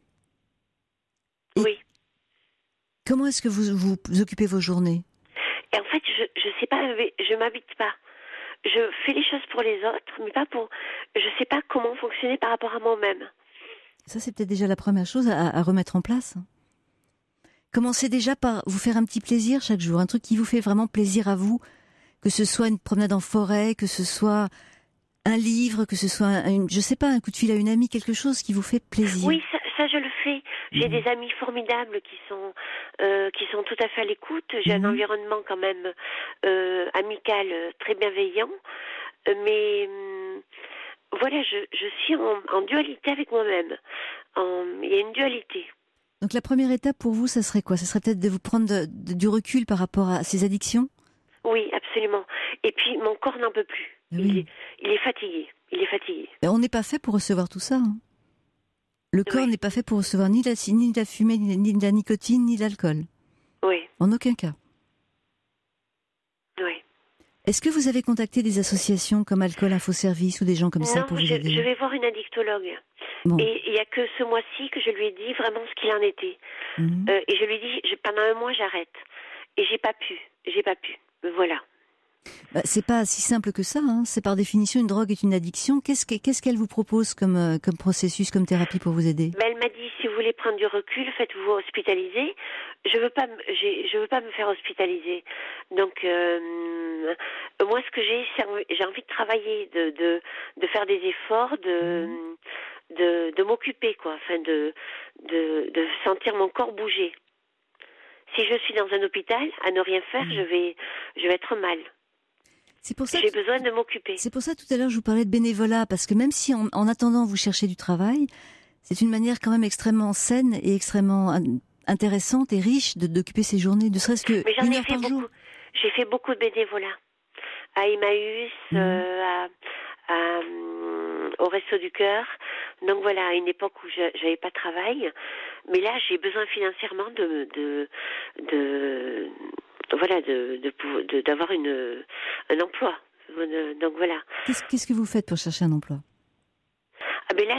Et- Oui. Comment est-ce que vous vous, vous occupez vos journées? Et en fait, je je sais pas, je m'habite pas. Je fais les choses pour les autres, mais pas pour. Je sais pas comment fonctionner par rapport à moi-même. Ça, c'est peut-être déjà la première chose à, à remettre en place. Commencez déjà par vous faire un petit plaisir chaque jour, un truc qui vous fait vraiment plaisir à vous, que ce soit une promenade en forêt, que ce soit un livre, que ce soit, un, une, je sais pas, un coup de fil à une amie, quelque chose qui vous fait plaisir. Oui, ça, ça je le fais. J'ai Mhm. des amis formidables qui sont euh, qui sont tout à fait à l'écoute. J'ai Mhm. un environnement quand même euh, amical, euh, très bienveillant. Euh, mais hum, voilà, je, je suis en, en dualité avec moi-même. En- Il y a une dualité. Donc la première étape pour vous, ça serait quoi? Ça serait peut-être de vous prendre de- de- du recul par rapport à ces addictions? Oui, absolument. Et puis mon corps n'en peut plus. Oui. Il, est, il est fatigué. Il est fatigué. Ben, on n'est pas fait pour recevoir tout ça. hein. Le corps Oui. n'est pas fait pour recevoir ni la, ni de la fumée, ni, ni de la nicotine, ni de l'alcool. Oui, En aucun cas. oui. Est-ce que vous avez contacté des associations comme Alcool Info Service ou des gens comme ça Non, pour vous je, aider? je vais voir une addictologue. Bon. Et il n'y a que ce mois-ci que je lui ai dit vraiment ce qu'il en était. Mhm. Euh, et je lui ai dit, je- pendant un mois, j'arrête. Et j'ai pas pu. J'ai pas pu. Voilà. Bah, c'est pas si simple que ça. Hein. C'est par définition une drogue est une addiction. Qu'est-ce que- qu'est-ce qu'elle vous propose comme, euh, comme processus, comme thérapie pour vous aider? Mais elle m'a dit, si vous voulez prendre du recul, faites-vous hospitaliser. Je veux pas, me- j'ai, je veux pas me faire hospitaliser. Donc, euh, moi, ce que j'ai, c'est envie- j'ai envie de travailler, de, de, de faire des efforts, de, de, de m'occuper, quoi. Enfin, de, de, de sentir mon corps bouger. Si je suis dans un hôpital, à ne rien faire, je vais, je vais être mal. C'est pour ça. J'ai que- besoin de m'occuper. C'est pour ça tout à l'heure je vous parlais de bénévolat parce que même si en, en attendant vous cherchez du travail, c'est une manière quand même extrêmement saine et extrêmement in- intéressante et riche de d'occuper ses journées, ne serait-ce que Mais j'en une ai heure fait par beaucoup. jour. J'ai fait beaucoup de bénévolat. À Emmaüs, Mhm. euh, à, à, hum, au Resto du Cœur. Donc voilà, à une époque où je j'avais pas de travail. Mais là, j'ai besoin financièrement de, de, de voilà, de, de, pou- de- d'avoir une, un emploi. Donc voilà. Qu'est-ce qu'est-ce que vous faites pour chercher un emploi?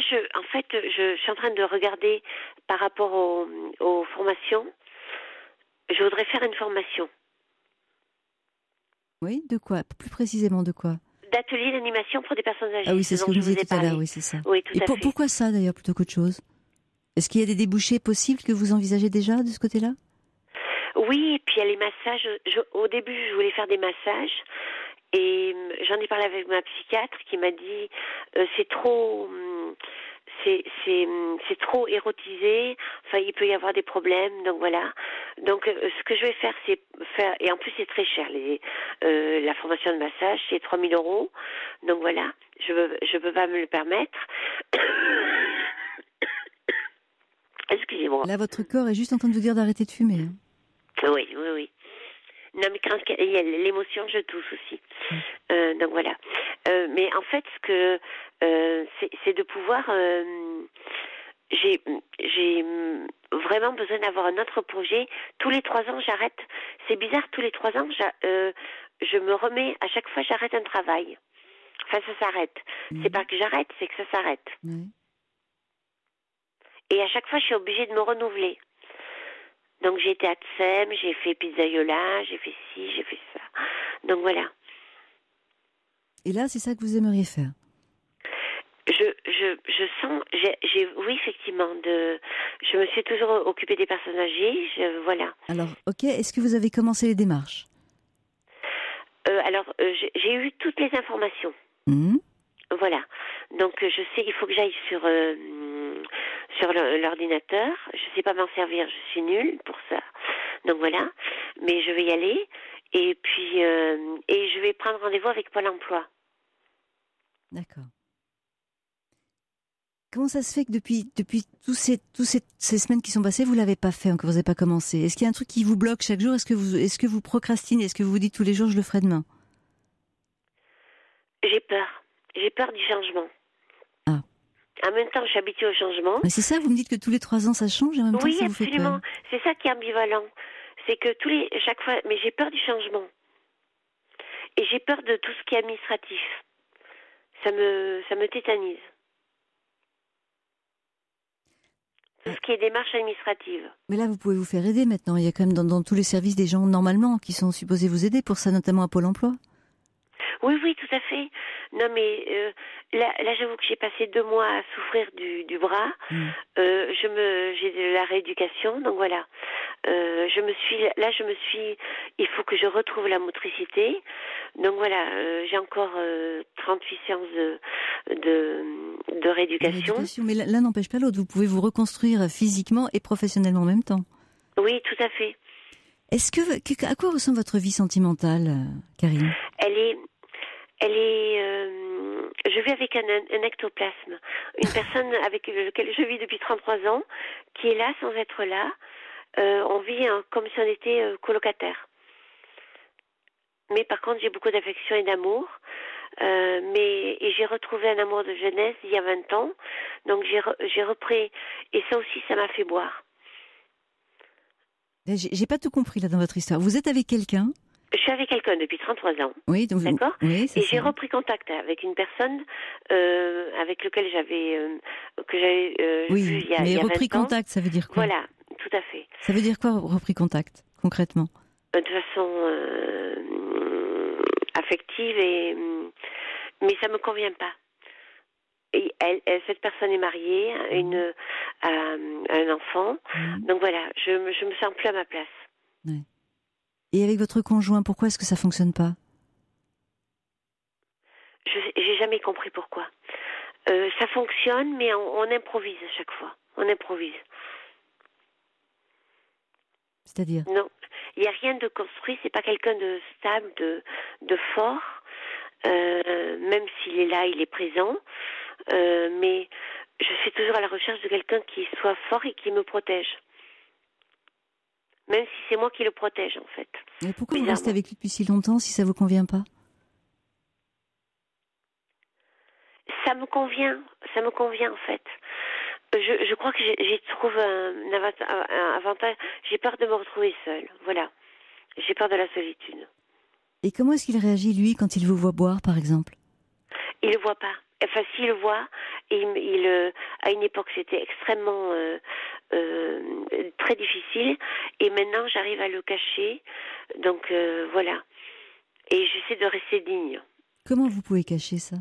je, en fait, je, je suis en train de regarder par rapport aux, aux formations. Je voudrais faire une formation. Oui, de quoi? Plus précisément de quoi? D'atelier d'animation pour des personnes âgées. Ah oui, c'est ce que vous disiez tout à l'heure, oui, c'est ça. Oui, tout Et à pour, fait. pourquoi ça d'ailleurs plutôt qu'autre chose? Est-ce qu'il y a des débouchés possibles que vous envisagez déjà de ce côté-là? Oui, et puis il y a les massages. Je, au début, je voulais faire des massages. Et j'en ai parlé avec ma psychiatre qui m'a dit euh, c'est trop c'est c'est c'est trop érotisé, enfin il peut y avoir des problèmes, donc voilà. Donc euh, ce que je vais faire c'est faire, et en plus c'est très cher, les euh, la formation de massage c'est trois mille euros, donc voilà, je veux je peux pas me le permettre. Excusez-moi. Là votre corps est juste en train de vous dire d'arrêter de fumer, hein. Oui, oui, oui. Non, mais quand il y a l'émotion, je tousse aussi. Mmh. Euh, donc voilà. Euh, mais en fait, ce que euh, c'est, c'est de pouvoir. Euh, j'ai, j'ai vraiment besoin d'avoir un autre projet. Tous les trois ans, j'arrête. C'est bizarre. Tous les trois ans, euh, je me remets. À chaque fois, j'arrête un travail. Enfin, ça s'arrête. Mmh. C'est pas que j'arrête, c'est que ça s'arrête. Mmh. Et à chaque fois, je suis obligée de me renouveler. Donc j'ai été à Tsem, j'ai fait Pizzaiola, j'ai fait ci, j'ai fait ça. Donc voilà. Et là, c'est ça que vous aimeriez faire? Je, je, je sens, j'ai, j'ai, oui effectivement, de, je me suis toujours occupée des personnes âgées, je, voilà. Alors, ok, est-ce que vous avez commencé les démarches? euh, Alors, euh, j'ai, j'ai eu toutes les informations. Mmh. Voilà. Donc je sais, il faut que j'aille sur euh, sur le, l'ordinateur. Je sais pas m'en servir, je suis nulle pour ça. Donc voilà. Mais je vais y aller et puis euh, et je vais prendre rendez-vous avec Pôle Emploi. D'accord. Comment ça se fait que depuis depuis tous ces tous ces, ces semaines qui sont passées, vous l'avez pas fait, que vous n'avez pas commencé? Est-ce qu'il y a un truc qui vous bloque chaque jour? Est-ce que vous est-ce que vous procrastinez? Est-ce que vous vous dites tous les jours je le ferai demain? J'ai peur. J'ai peur du changement. Ah. En même temps, je suis habituée au changement. Mais c'est ça, vous me dites que tous les trois ans ça change et en même temps oui, ça vous fait peur. Oui, absolument. C'est ça qui est ambivalent. C'est que tous les, chaque fois, mais j'ai peur du changement. Et j'ai peur de tout ce qui est administratif. Ça me, ça me tétanise. Tout ce qui est démarche administrative. Mais là, vous pouvez vous faire aider maintenant. Il y a quand même dans, dans tous les services des gens normalement qui sont supposés vous aider pour ça, notamment à Pôle Emploi. Oui, oui, tout à fait. Non, mais euh, là, là, j'avoue que j'ai passé deux mois à souffrir du, du bras. Mmh. Euh, je me, j'ai de la rééducation, donc voilà. Euh, je me suis, là, je me suis. Il faut que je retrouve la motricité. Donc voilà, euh, j'ai encore euh, trente-huit séances de de, de rééducation. rééducation. Mais l'un n'empêche pas l'autre. Vous pouvez vous reconstruire physiquement et professionnellement en même temps. Oui, tout à fait. Est-ce que, à quoi ressemble votre vie sentimentale, Karine? Elle est. Elle est, euh, je vis avec un, un ectoplasme, une personne avec laquelle je vis depuis trente-trois ans, qui est là sans être là. Euh, on vit hein, comme si on était euh, colocataire. Mais par contre, j'ai beaucoup d'affection et d'amour. Euh, mais et j'ai retrouvé un amour de jeunesse il y a vingt ans. Donc j'ai, re, j'ai repris. Et ça aussi, ça m'a fait boire. J'ai, j'ai pas tout compris là dans votre histoire. Vous êtes avec quelqu'un? Je suis avec quelqu'un depuis trente-trois ans. Oui, donc vous... D'accord. Oui, et ça. j'ai repris contact avec une personne euh, avec laquelle j'avais euh, que j'avais euh, oui, vu il y a, mais il y a repris vingt ans. Contact, ça veut dire quoi? Voilà, tout à fait. Ça veut dire quoi repris contact concrètement? De façon euh, affective et mais ça me convient pas. Et elle, elle, cette personne est mariée, une à, un enfant, mmh. Donc voilà, je me je me sens plus à ma place. Ouais. Et avec votre conjoint, pourquoi est-ce que ça fonctionne pas? Je j'ai jamais compris pourquoi. Euh, ça fonctionne, mais on, on improvise à chaque fois. On improvise. C'est-à-dire? Non, il n'y a rien de construit. C'est pas quelqu'un de stable, de de fort. Euh, même s'il est là, il est présent. Euh, mais je suis toujours à la recherche de quelqu'un qui soit fort et qui me protège. Même si c'est moi qui le protège, en fait. Mais pourquoi vous restez avec lui depuis si longtemps si ça vous convient pas? Ça me convient, ça me convient, en fait. Je, je crois que j'ai, j'ai trouvé un, un avantage. J'ai peur de me retrouver seule, voilà. J'ai peur de la solitude. Et comment est-ce qu'il réagit, lui, quand il vous voit boire, par exemple? Il le voit pas. Enfin, s'il le voit, Et il, il, euh, à une époque, c'était extrêmement euh, euh, très difficile. Et maintenant, j'arrive à le cacher. Donc, euh, voilà. Et j'essaie de rester digne. Comment vous pouvez cacher ça?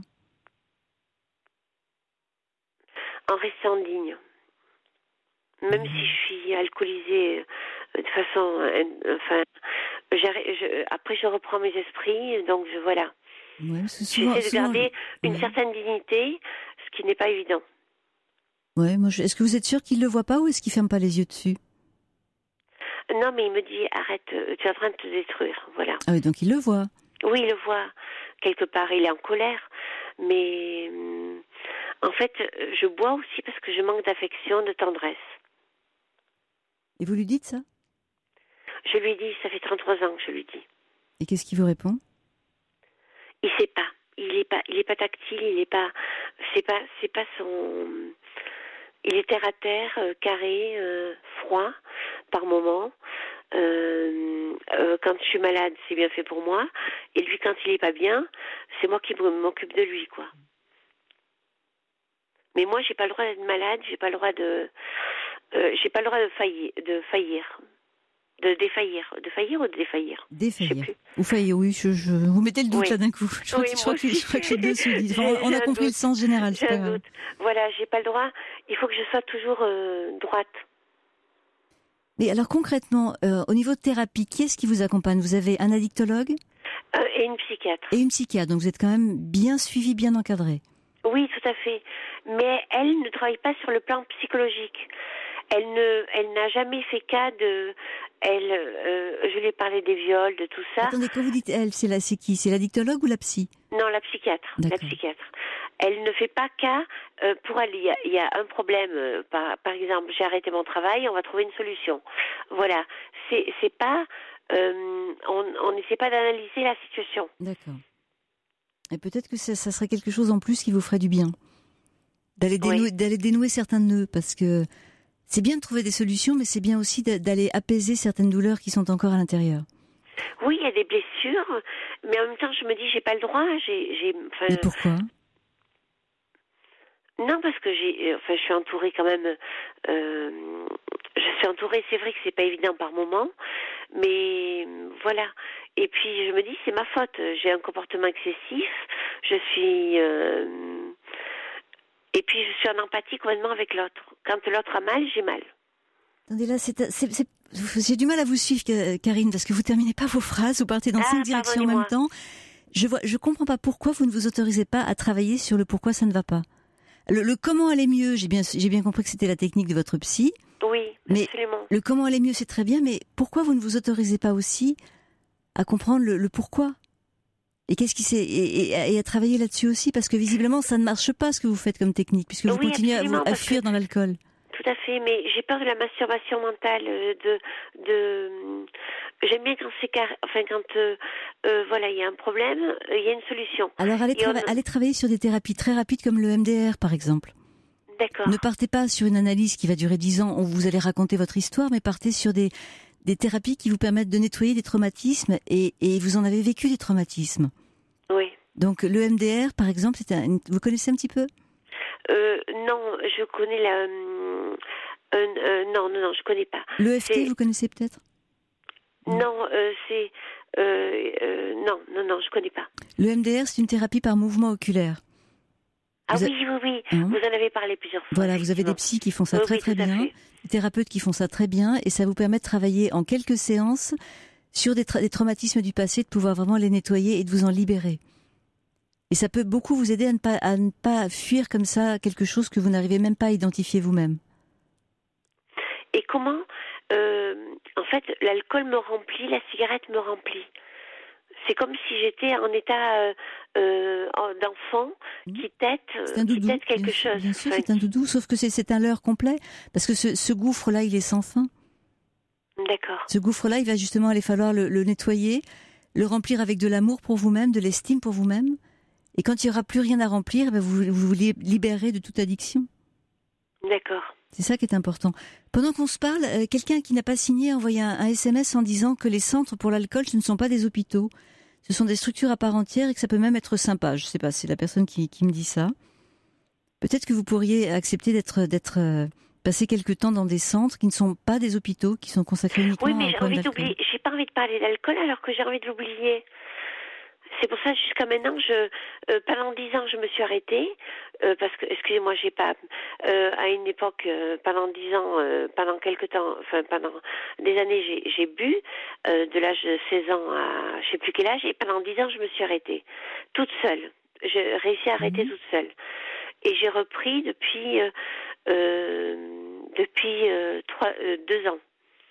En restant digne. Même mmh. si je suis alcoolisée euh, de façon... Euh, enfin, je, après, je reprends mes esprits. Donc, je, voilà. Ouais, souvent, j'essaie de souvent, garder une ouais. certaine dignité, ce qui n'est pas évident. Ouais, moi, je... Est-ce que vous êtes sûr qu'il ne le voit pas ou est-ce qu'il ne ferme pas les yeux dessus? Non, mais il me dit, arrête, tu es en train de te détruire, voilà. Ah oui, donc il le voit. Oui, il le voit, quelque part, il est en colère, mais en fait, je bois aussi parce que je manque d'affection, de tendresse. Et vous lui dites ça? Je lui dis, ça fait trente-trois ans que je lui dis. Et qu'est-ce qu'il vous répond? Il sait pas, il est pas, il est pas tactile, il est pas, c'est pas, c'est pas son... Il est terre à terre, euh, carré, euh, froid, par moments. Euh, euh, quand je suis malade, c'est bien fait pour moi. Et lui, quand il est pas bien, c'est moi qui m'occupe de lui, quoi. Mais moi, j'ai pas le droit d'être malade, j'ai pas le droit de, euh, j'ai pas le droit de faillir, de faillir, de défaillir, de faillir ou de défaillir. Défaillir. Ou faillir, oui. Je, je... Vous mettez le doute oui. là d'un coup. Je crois, oui, que, je crois, que, je crois que les deux se disent. Enfin, on a compris doute. le sens général. J'ai un doute. Voilà, j'ai pas le droit. Il faut que je sois toujours euh, droite. Mais alors concrètement, euh, au niveau de thérapie, qui est-ce qui vous accompagne? Vous avez un addictologue euh, et une psychiatre. Et une psychiatre, donc vous êtes quand même bien suivi, bien encadré. Oui, tout à fait. Mais elle ne travaille pas sur le plan psychologique. Elle ne, elle n'a jamais fait cas de, elle, euh, je lui ai parlé des viols, de tout ça. Attendez, quand vous dites elle, c'est la, c'est qui? C'est l'addictologue ou la psy? Non, la psychiatre. D'accord. La psychiatre. Elle ne fait pas cas euh, pour elle. Il y a, il y a un problème. Euh, par, par exemple, j'ai arrêté mon travail, on va trouver une solution. Voilà. C'est, c'est pas, euh, on, on n'essaie pas d'analyser la situation. D'accord. Et peut-être que ça, ça serait quelque chose en plus qui vous ferait du bien, d'aller dénouer, oui. d'aller dénouer certains nœuds, parce que c'est bien de trouver des solutions, mais c'est bien aussi d'aller apaiser certaines douleurs qui sont encore à l'intérieur. Oui, il y a des blessures, mais en même temps, je me dis, j'ai pas le droit. J'ai, j'ai, enfin, mais pourquoi? Non, parce que j'ai, enfin, je suis entourée quand même. Euh, je suis entourée. C'est vrai que c'est pas évident par moment, mais voilà. Et puis je me dis, c'est ma faute. J'ai un comportement excessif. Je suis. Euh, Et puis, je suis en empathie complètement avec l'autre. Quand l'autre a mal, j'ai mal. Attendez, là, c'est, c'est, c'est, j'ai du mal à vous suivre, Karine, parce que vous terminez pas vos phrases, vous partez dans ah, cinq directions en même temps. Je vois, je comprends pas pourquoi vous ne vous autorisez pas à travailler sur le pourquoi ça ne va pas. Le, le comment aller mieux, j'ai bien, j'ai bien compris que c'était la technique de votre psy. Oui, mais absolument. Le comment aller mieux, c'est très bien, mais pourquoi vous ne vous autorisez pas aussi à comprendre le, le pourquoi? Et qu'est-ce qui s'est et, et, et à travailler là-dessus aussi, parce que visiblement ça ne marche pas ce que vous faites comme technique, puisque vous oui, continuez à, vous, à fuir que, dans l'alcool. Tout à fait, mais j'ai peur de la masturbation mentale, de de j'aime bien quand c'est car... enfin quand euh, euh, voilà il y a un problème, il euh, y a une solution. Alors allez, trava- on... allez travailler sur des thérapies très rapides comme le M D R par exemple. D'accord. Ne partez pas sur une analyse qui va durer dix ans où vous allez raconter votre histoire, mais partez sur des des thérapies qui vous permettent de nettoyer des traumatismes et et vous en avez vécu des traumatismes. Oui. Donc le M D R, par exemple, c'est un, vous connaissez un petit peu? euh, Non, je connais la. Euh, euh, non, non, non, je connais pas. Le F T, c'est... vous connaissez peut-être? Non, euh, c'est euh, euh, non, non, non, je connais pas. Le M D R, c'est une thérapie par mouvement oculaire. Ah vous oui, a... oui, oui. Hein? Vous en avez parlé plusieurs fois. Voilà, vous avez des psys qui font ça oui, très oui, très bien, des thérapeutes qui font ça très bien, et ça vous permet de travailler en quelques séances sur des, tra- des traumatismes du passé, de pouvoir vraiment les nettoyer et de vous en libérer. Et ça peut beaucoup vous aider à ne pas, à ne pas fuir comme ça quelque chose que vous n'arrivez même pas à identifier vous-même. Et comment, euh, en fait, l'alcool me remplit, la cigarette me remplit. C'est comme si j'étais en état euh, euh, d'enfant qui tète, qui tète quelque bien chose. Bien sûr, enfin, c'est un doudou, sauf que c'est, c'est un leurre complet, parce que ce, ce gouffre-là, il est sans fin. D'accord. Ce gouffre-là, il va justement aller falloir le, le nettoyer, le remplir avec de l'amour pour vous-même, de l'estime pour vous-même. Et quand il n'y aura plus rien à remplir, ben vous vous libérez de toute addiction. D'accord. C'est ça qui est important. Pendant qu'on se parle, euh, quelqu'un qui n'a pas signé a envoyé un, un S M S en disant que les centres pour l'alcool, ce ne sont pas des hôpitaux. Ce sont des structures à part entière et que ça peut même être sympa. Je ne sais pas, c'est la personne qui, qui me dit ça. Peut-être que vous pourriez accepter d'être, d'être euh, passé quelque temps dans des centres qui ne sont pas des hôpitaux, qui sont consacrés uniquement Oui, mais à un j'ai problème envie d'alcool. d'oublier. J'ai pas envie de parler d'alcool alors que j'ai envie de l'oublier. C'est pour ça jusqu'à maintenant, je euh, pendant dix ans, je me suis arrêtée euh, parce que, excusez-moi, j'ai pas euh, à une époque euh, pendant dix ans, euh, pendant quelque temps, enfin pendant des années, j'ai, j'ai bu euh, de l'âge de seize ans à je sais plus quel âge et pendant dix ans, je me suis arrêtée toute seule. J'ai réussi à arrêter Mmh. toute seule et j'ai repris depuis euh, euh, depuis euh, trois euh, deux ans.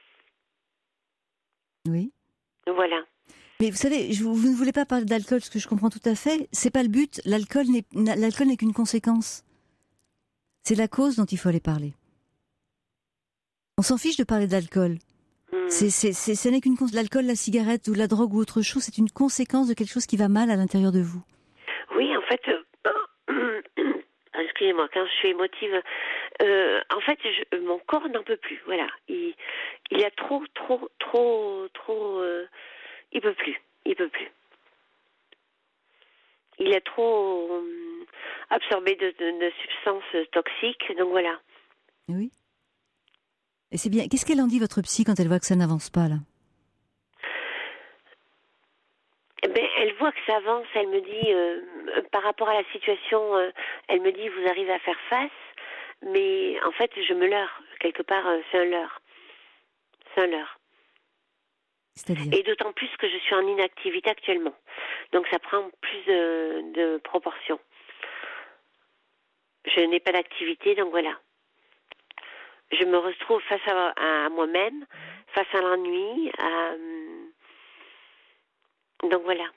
Oui. Voilà. Mais vous savez, je, vous ne voulez pas parler d'alcool, ce que je comprends tout à fait. C'est pas le but. L'alcool n'est, l'alcool n'est qu'une conséquence. C'est la cause dont il faut aller parler. On s'en fiche de parler d'alcool. Mm. C'est, c'est, c'est, ce n'est qu'une cons- l'alcool, la cigarette ou la drogue ou autre chose. C'est une conséquence de quelque chose qui va mal à l'intérieur de vous. Oui, en fait, euh, excusez-moi, quand je suis émotive, euh, en fait, je, mon corps n'en peut plus. Voilà, il, il y a trop, trop, trop, trop. Euh, il peut plus, il peut plus. Il est trop euh, absorbé de, de, de substances toxiques, donc voilà. Oui. Et c'est bien. Qu'est-ce qu'elle en dit, votre psy, quand elle voit que ça n'avance pas, là? Eh ben, elle voit que ça avance, elle me dit, euh, par rapport à la situation, euh, elle me dit, vous arrivez à faire face, mais en fait, je me leurre. Quelque part, euh, c'est un leurre. C'est un leurre. C'est-à-dire? Et d'autant plus que je suis en inactivité actuellement. Donc ça prend plus de, de proportions. Je n'ai pas d'activité, donc voilà. Je me retrouve face à, à moi-même, face à l'ennui, à... donc voilà.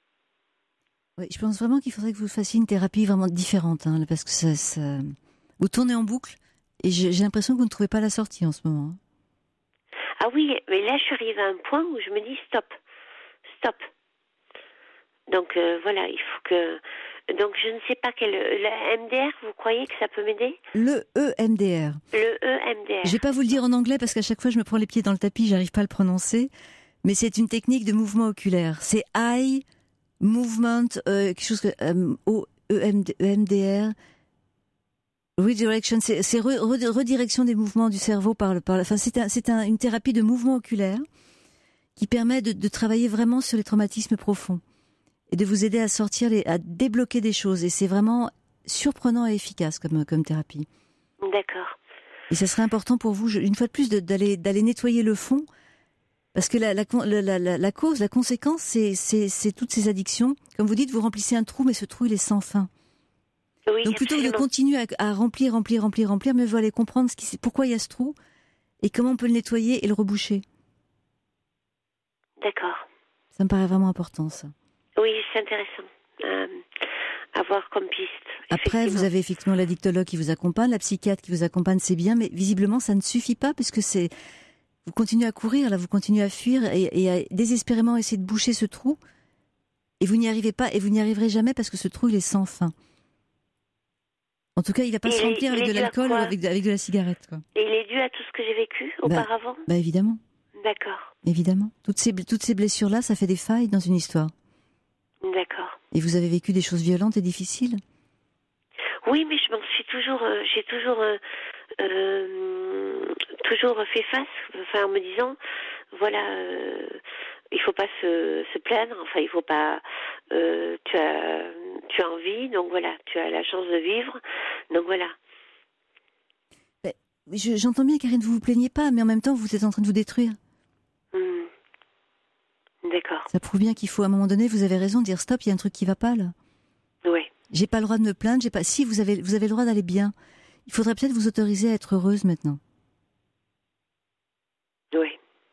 Oui, je pense vraiment qu'il faudrait que vous fassiez une thérapie vraiment différente, hein, parce que ça, ça... vous tournez en boucle et j'ai, j'ai l'impression que vous ne trouvez pas la sortie en ce moment. Ah oui, mais là je suis arrivée à un point où je me dis stop, stop. Donc euh, voilà, il faut que... Donc je ne sais pas quel... La M D R, vous croyez que ça peut m'aider? Le E M D R. Le E M D R. Je vais pas vous le dire en anglais parce qu'à chaque fois je me prends les pieds dans le tapis, j'arrive pas à le prononcer. Mais c'est une technique de mouvement oculaire. C'est Eye Movement, euh, quelque chose que euh, O E M D R. Redirection, c'est, c'est re, re, redirection des mouvements du cerveau par le, par le, enfin c'est, un, c'est un, une thérapie de mouvement oculaire qui permet de, de travailler vraiment sur les traumatismes profonds et de vous aider à sortir, les, à débloquer des choses. Et c'est vraiment surprenant et efficace comme, comme thérapie. D'accord. Et ça serait important pour vous, une fois de plus, de, d'aller, d'aller nettoyer le fond, parce que la, la, la, la, la cause, la conséquence, c'est, c'est, c'est toutes ces addictions. Comme vous dites, vous remplissez un trou, mais ce trou, il est sans fin. Oui, donc plutôt absolument. que de continuer à, à remplir, remplir, remplir, remplir, mais vous allez comprendre ce qui, pourquoi il y a ce trou et comment on peut le nettoyer et le reboucher. D'accord. Ça me paraît vraiment important, ça. Oui, c'est intéressant euh, à voir comme piste. Après, vous avez effectivement l'addictologue qui vous accompagne, la psychiatre qui vous accompagne, c'est bien, mais visiblement, ça ne suffit pas puisque c'est... Vous continuez à courir, là, vous continuez à fuir et, et à désespérément essayer de boucher ce trou et vous n'y arrivez pas et vous n'y arriverez jamais parce que ce trou, il est sans fin. En tout cas, il va pas il se remplir est, avec de l'alcool ou avec de, avec de la cigarette, quoi. Et il est dû à tout ce que j'ai vécu auparavant? Bah, bah évidemment. D'accord. Évidemment. Toutes ces, toutes ces blessures-là, ça fait des failles dans une histoire. D'accord. Et vous avez vécu des choses violentes et difficiles? Oui, mais je m'en suis toujours... Euh, j'ai toujours... Euh, euh, toujours fait face, enfin en me disant, voilà, euh, il faut pas se, se plaindre, enfin il faut pas... Euh, tu as, tu as envie, donc voilà, tu as la chance de vivre, donc voilà. Je, j'entends bien, Karine, vous vous plaignez pas, mais en même temps, vous êtes en train de vous détruire. Mmh. D'accord. Ça prouve bien qu'il faut, à un moment donné, vous avez raison de dire stop, il y a un truc qui va pas, là. Oui. J'ai pas le droit de me plaindre, j'ai pas... Si, vous avez, vous avez le droit d'aller bien. Il faudrait peut-être vous autoriser à être heureuse maintenant. Oui.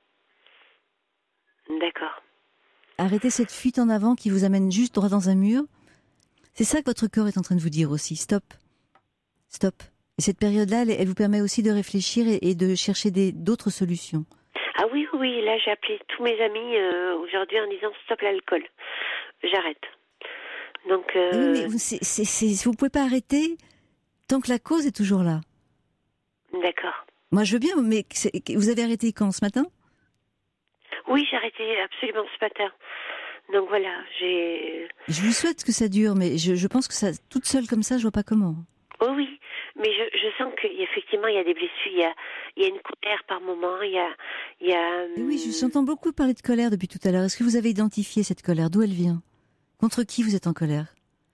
D'accord. Arrêtez cette fuite en avant qui vous amène juste droit dans un mur. C'est ça que votre corps est en train de vous dire aussi. Stop. Stop. Et cette période-là, elle, elle vous permet aussi de réfléchir et, et de chercher des, d'autres solutions. Ah oui, oui, là j'ai appelé tous mes amis euh, aujourd'hui en disant stop l'alcool. J'arrête. Donc... Euh... Oui, mais vous, c'est, c'est, c'est, vous pouvez pas arrêter tant que la cause est toujours là. D'accord. Moi je veux bien, mais c'est, vous avez arrêté quand, ce matin? Oui, j'ai arrêté absolument ce matin. Donc voilà, j'ai... Je vous souhaite que ça dure, mais je, je pense que ça, toute seule comme ça, je vois pas comment. Oh oui, mais je, je sens qu'effectivement, il y a des blessures, il y a, il y a une colère par moment, il y a... Il y a Et oui, j'entends beaucoup parler de colère depuis tout à l'heure. Est-ce que vous avez identifié cette colère? D'où elle vient? Contre qui vous êtes en colère?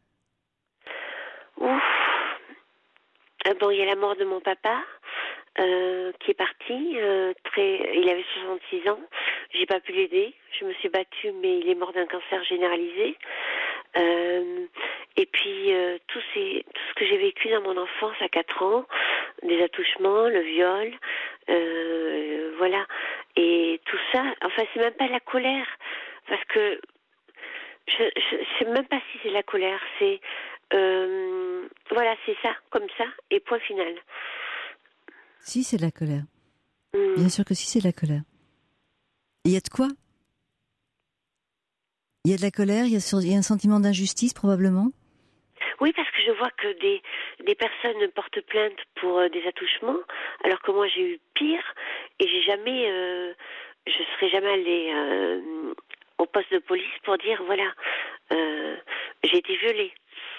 Ouf. Euh, bon, il y a la mort de mon papa, euh, qui est parti. Euh, très, il avait soixante-six ans. J'ai pas pu l'aider. Je me suis battue, mais il est mort d'un cancer généralisé. Euh, et puis euh, tout, ces, tout ce que j'ai vécu dans mon enfance à quatre ans, des attouchements, le viol, euh, voilà. Et tout ça, enfin, c'est même pas la colère, parce que je, je sais même pas si c'est la colère. C'est euh, voilà, c'est ça, comme ça, et point final. Si, c'est de la colère. Mmh. Bien sûr que si, c'est de la colère. Il y a de quoi? Il y a de la colère, il y a, sur, il y a un sentiment d'injustice probablement. Oui, parce que je vois que des, des personnes portent plainte pour euh, des attouchements, alors que moi j'ai eu pire, et j'ai jamais, euh, je serais jamais allée euh, au poste de police pour dire voilà, euh, j'ai été violée.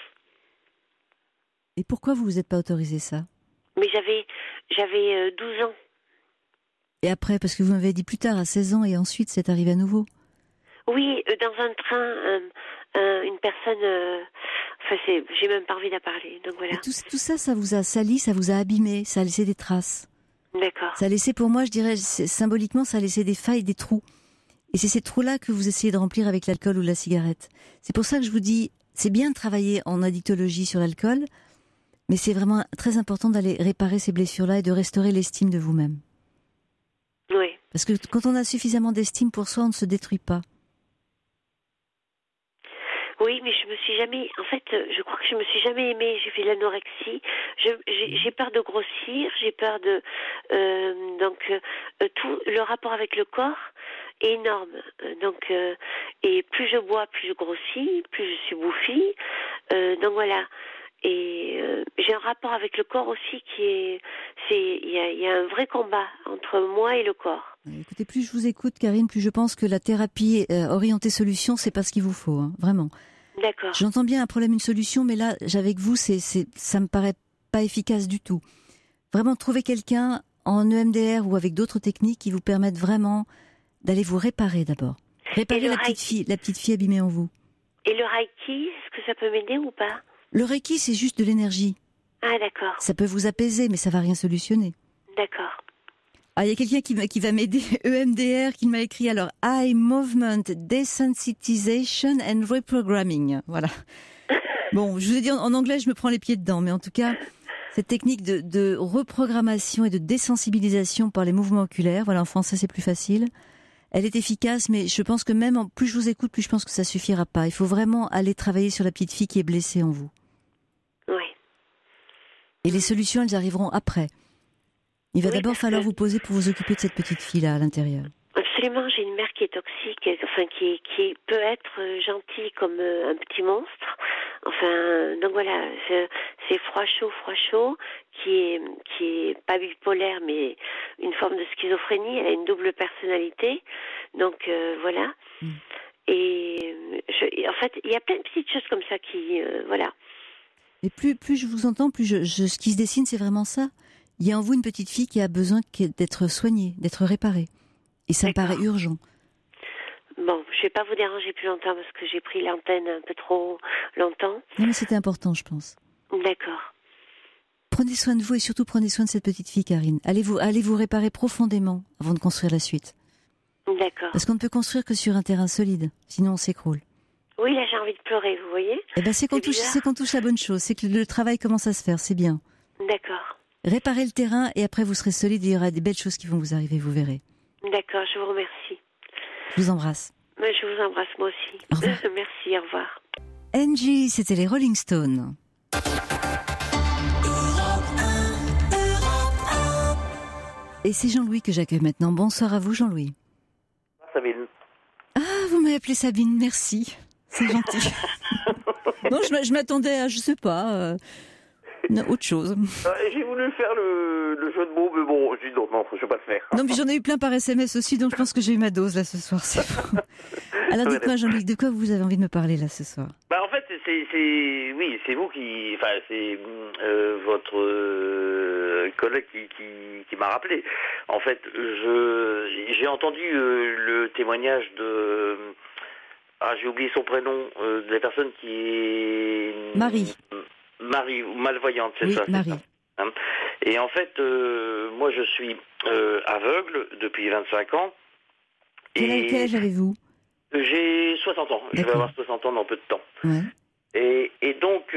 Et pourquoi vous vous êtes pas autorisé ça? Mais j'avais, j'avais euh, douze ans. Et après, parce que vous m'avez dit plus tard, à seize ans, et ensuite c'est arrivé à nouveau. Oui, euh, dans un train, euh, euh, une personne... Euh, enfin, c'est, j'ai même pas envie d'en parler, donc voilà. Et tout, tout ça, ça vous a sali, ça vous a abîmé, ça a laissé des traces. D'accord. Ça a laissé, pour moi, je dirais, symboliquement, ça a laissé des failles, des trous. Et c'est ces trous-là que vous essayez de remplir avec l'alcool ou la cigarette. C'est pour ça que je vous dis, c'est bien de travailler en addictologie sur l'alcool, mais c'est vraiment très important d'aller réparer ces blessures-là et de restaurer l'estime de vous-même. Oui. Parce que quand on a suffisamment d'estime pour soi, on ne se détruit pas. Oui, mais je me suis jamais... En fait, je crois que je me suis jamais aimée. J'ai fait de l'anorexie. Je, j'ai, j'ai peur de grossir. J'ai peur de... Euh, donc, euh, tout le rapport avec le corps est énorme. Donc, euh, et plus je bois, plus je grossis, plus je suis bouffie. Euh, donc voilà. Et euh, j'ai un rapport avec le corps aussi qui est... c'est il y a, y a un vrai combat entre moi et le corps. Écoutez, plus je vous écoute, Karine, plus je pense que la thérapie euh, orientée solution, c'est pas ce qu'il vous faut, hein, vraiment. D'accord. J'entends bien un problème, une solution, mais là, avec vous, c'est, c'est, ça me paraît pas efficace du tout. Vraiment, trouver quelqu'un en E M D R ou avec d'autres techniques qui vous permettent vraiment d'aller vous réparer d'abord. Réparer la petite fille, la petite fille abîmée en vous. Et le Reiki, est-ce que ça peut m'aider ou pas? Le Reiki, c'est juste de l'énergie. Ah, d'accord. Ça peut vous apaiser, mais ça va rien solutionner. D'accord. Ah, il y a quelqu'un qui, qui va m'aider, E M D R, qui m'a écrit alors Eye Movement Desensitization and Reprogramming. Voilà. Bon, je vous ai dit en, en anglais, je me prends les pieds dedans, mais en tout cas, cette technique de, de reprogrammation et de désensibilisation par les mouvements oculaires, voilà, en français c'est plus facile. Elle est efficace, mais je pense que même en, plus je vous écoute, plus je pense que ça suffira pas. Il faut vraiment aller travailler sur la petite fille qui est blessée en vous. Oui. Et les solutions, elles arriveront après. Il va oui, d'abord falloir que... vous poser pour vous occuper de cette petite fille-là à l'intérieur. Absolument, j'ai une mère qui est toxique, enfin qui, qui peut être gentille comme un petit monstre. Enfin, donc voilà, c'est, c'est froid chaud, froid chaud, qui est qui est pas bipolaire, mais une forme de schizophrénie. Elle a une double personnalité, donc euh, voilà. Mm. Et je, en fait, il y a plein de petites choses comme ça qui, euh, voilà. Et plus plus je vous entends, plus je, je, ce qui se dessine, c'est vraiment ça. Il y a en vous une petite fille qui a besoin d'être soignée, d'être réparée. Et ça D'accord. me paraît urgent. Bon, je ne vais pas vous déranger plus longtemps parce que j'ai pris l'antenne un peu trop longtemps. Non, mais c'était important, je pense. D'accord. Prenez soin de vous et surtout prenez soin de cette petite fille, Karine. Allez vous, allez vous réparer profondément avant de construire la suite. D'accord. Parce qu'on ne peut construire que sur un terrain solide, sinon on s'écroule. Oui, là j'ai envie de pleurer, vous voyez. Eh ben, c'est qu'on touche, c'est qu'on touche la bonne chose, c'est que le travail commence à se faire, c'est bien. D'accord. Réparez le terrain et après vous serez solide et il y aura des belles choses qui vont vous arriver, vous verrez. D'accord, je vous remercie. Je vous embrasse. Mais je vous embrasse moi aussi. Au revoir. Merci, au revoir. Angie, c'était les Rolling Stones. Et c'est Jean-Louis que j'accueille maintenant. Bonsoir à vous, Jean-Louis. Sabine. Ah, vous m'avez appelé Sabine, merci. C'est gentil. Non, je, je m'attendais à, je sais pas, euh, autre chose. Euh, j'ai voulu faire le, le jeu de mots, mais bon, je dis non, non, je vais pas le faire. Non, mais j'en ai eu plein par S M S aussi, donc je pense que j'ai eu ma dose là ce soir. C'est bon. Alors dites-moi, Jean-Luc, de quoi vous avez envie de me parler là ce soir? Bah en fait, c'est c'est, c'est, oui, c'est vous qui, enfin, c'est euh, votre euh, collègue qui, qui, qui m'a rappelé. En fait, je, j'ai entendu euh, le témoignage de, ah, j'ai oublié son prénom, euh, de la personne qui est Marie. Marie, malvoyante, c'est Oui, ça. Marie. C'est ça, hein. Et en fait, euh, moi, je suis euh, aveugle depuis vingt-cinq ans. Quel, et quel âge avez-vous? J'ai soixante ans. Je vais D'accord. avoir soixante ans dans peu de temps. Ouais. Et, et donc,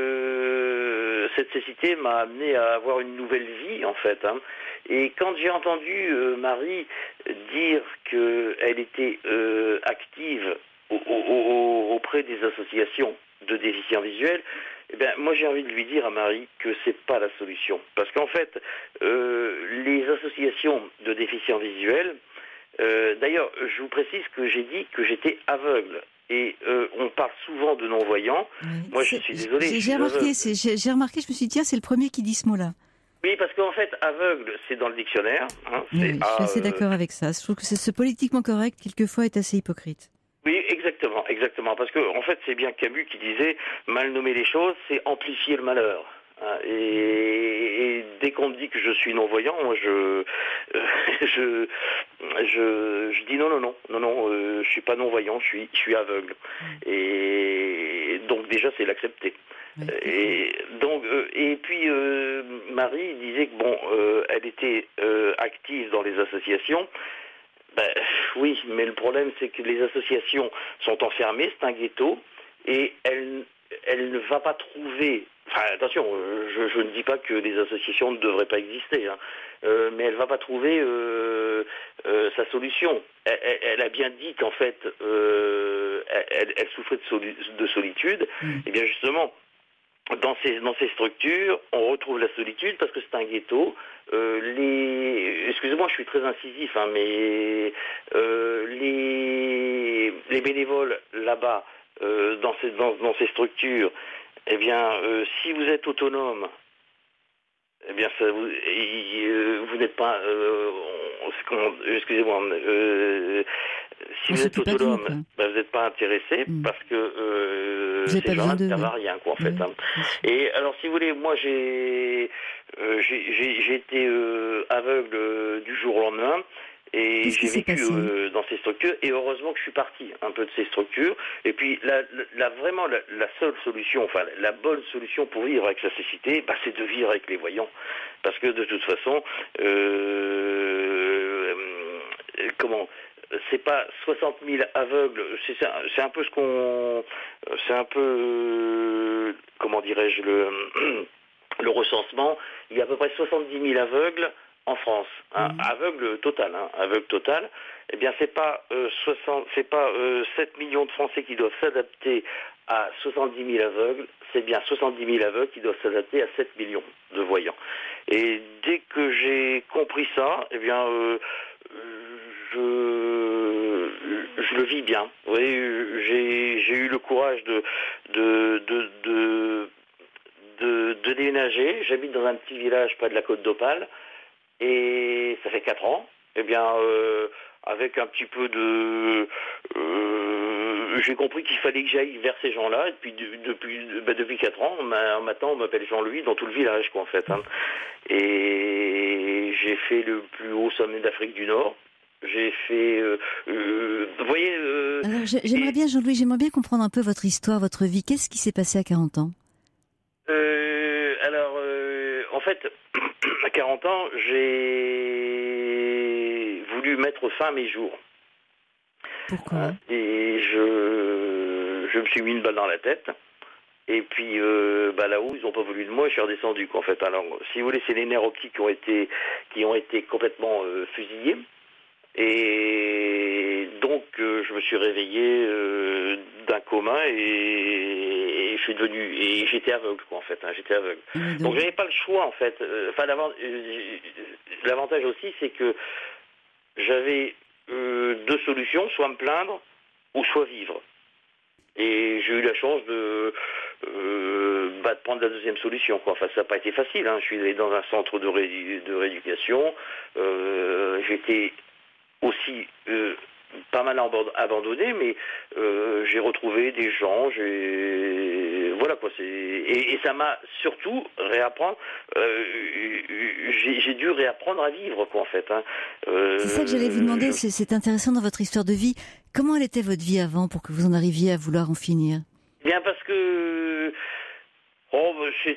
euh, cette cécité m'a amené à avoir une nouvelle vie, en fait. Hein. Et quand j'ai entendu euh, Marie dire qu'elle était euh, active au, au, au, auprès des associations de déficients visuels, eh bien, moi j'ai envie de lui dire à Marie que c'est pas la solution. Parce qu'en fait, euh, les associations de déficients visuels, euh, d'ailleurs, je vous précise que j'ai dit que j'étais aveugle. Et euh, on parle souvent de non-voyants. Ouais. Moi, je suis désolé. J'ai, je suis remarqué, c'est, j'ai, j'ai remarqué, je me suis dit, tiens, c'est le premier qui dit ce mot-là. Oui, parce qu'en fait, aveugle, c'est dans le dictionnaire. Hein, Oui, c'est je suis A, assez euh, d'accord avec ça. Je trouve que c'est, ce politiquement correct, quelquefois, est assez hypocrite. Oui, exactement, exactement. Parce que, en fait, c'est bien Camus qui disait mal nommer les choses, c'est amplifier le malheur. Hein, Et, et dès qu'on me dit que je suis non-voyant, moi, je, je, je, je dis non, non, non, non, non, euh, je suis pas non-voyant, je suis, je suis aveugle. Et donc déjà, c'est l'accepter. Oui. Et donc, euh, et puis euh, Marie disait que bon, euh, elle était euh, active dans les associations. Ben, oui, mais le problème, c'est que les associations sont enfermées, c'est un ghetto, et elle, elle ne va pas trouver. Enfin, attention, je, je ne dis pas que les associations ne devraient pas exister, hein, euh, mais elle ne va pas trouver euh, euh, sa solution. Elle, elle, elle a bien dit qu'en fait, euh, elle, elle souffrait de, soli- de solitude. Mmh. Et bien justement, dans ces, dans ces structures, on retrouve la solitude parce que c'est un ghetto. Euh, les, excusez-moi, je suis très incisif, hein, mais euh, les, les bénévoles là-bas, euh, dans, ces, dans, dans ces structures, eh bien, euh, si vous êtes autonome, eh bien, ça, vous, et, euh, vous n'êtes pas, euh, on, comment, excusez-moi, euh, si On vous êtes s'occupe pas de vous, autonome, quoi. ben, vous n'êtes pas intéressé Mm. parce que euh, Vous avez ces pas gens-là besoin ne d'eux, servent à ouais. rien, quoi, en fait. Ouais, Hein. bien sûr. Et alors, si vous voulez, moi, j'ai, euh, j'ai, j'ai, j'ai été euh, aveugle euh, du jour au lendemain. Et Qu'est-ce qui j'ai s'est vécu passé euh, dans ces structures, et heureusement que je suis parti un peu de ces structures. Et puis, la, la, la- vraiment, la, la seule solution, enfin, la bonne solution pour vivre avec sa cécité, bah, c'est de vivre avec les voyants. Parce que, de toute façon, euh, euh, comment, c'est pas soixante mille aveugles, c'est, c'est, un, c'est un peu ce qu'on, c'est un peu, euh, comment dirais-je, le, le recensement. Il y a à peu près soixante-dix mille aveugles en France, hein, mmh. aveugle total, hein, aveugle total. Eh bien, c'est pas euh, soixante, c'est pas euh, sept millions de Français qui doivent s'adapter à soixante-dix mille aveugles, c'est bien soixante-dix mille aveugles qui doivent s'adapter à sept millions de voyants. Et dès que j'ai compris ça, eh bien, euh, je, je le vis bien. Oui, j'ai, j'ai eu le courage de, de, de, de, de, de déménager. J'habite dans un petit village près de la Côte d'Opale. Et ça fait quatre ans, eh bien, euh, avec un petit peu de... Euh, j'ai compris qu'il fallait que j'aille vers ces gens-là, et puis de, depuis, bah, depuis quatre ans, maintenant on m'appelle Jean-Louis dans tout le village, quoi, en fait. Hein. Et j'ai fait le plus haut sommet d'Afrique du Nord. J'ai fait... Euh, euh, vous voyez... Euh, Alors, j'aimerais et... bien, Jean-Louis, j'aimerais bien comprendre un peu votre histoire, votre vie. Qu'est-ce qui s'est passé à quarante ans ? euh, Alors, euh, en fait... À quarante ans, j'ai voulu mettre fin à mes jours. Pourquoi ? Et je, je me suis mis une balle dans la tête. Et puis euh, bah là-haut, ils n'ont pas voulu de moi, je suis redescendu, quoi, en fait. Alors, si vous voulez, c'est les nerfs optiques qui ont été, qui ont été complètement euh, fusillés. Et donc, euh, je me suis réveillé euh, d'un coma et, et je suis devenu et j'étais aveugle, quoi, en fait. Hein, j'étais aveugle. Donc, donc j'avais pas le choix, en fait. Enfin, euh, l'avantage aussi, c'est que j'avais euh, deux solutions, soit me plaindre ou soit vivre. Et j'ai eu la chance de, euh, bah, de prendre la deuxième solution, quoi. Enfin, ça n'a pas été facile. Hein. Je suis allé dans un centre de, ré, de rééducation. Euh, j'étais aussi euh, pas mal abandonné, mais euh, j'ai retrouvé des gens, j'ai voilà quoi, c'est et, et ça m'a surtout réapprendre, euh, j'ai, j'ai dû réapprendre à vivre quoi en fait. Hein. Euh, c'est ça que j'allais vous demander, je... c'est, c'est intéressant dans votre histoire de vie. Comment elle était votre vie avant pour que vous en arriviez à vouloir en finir? Bien parce que oh,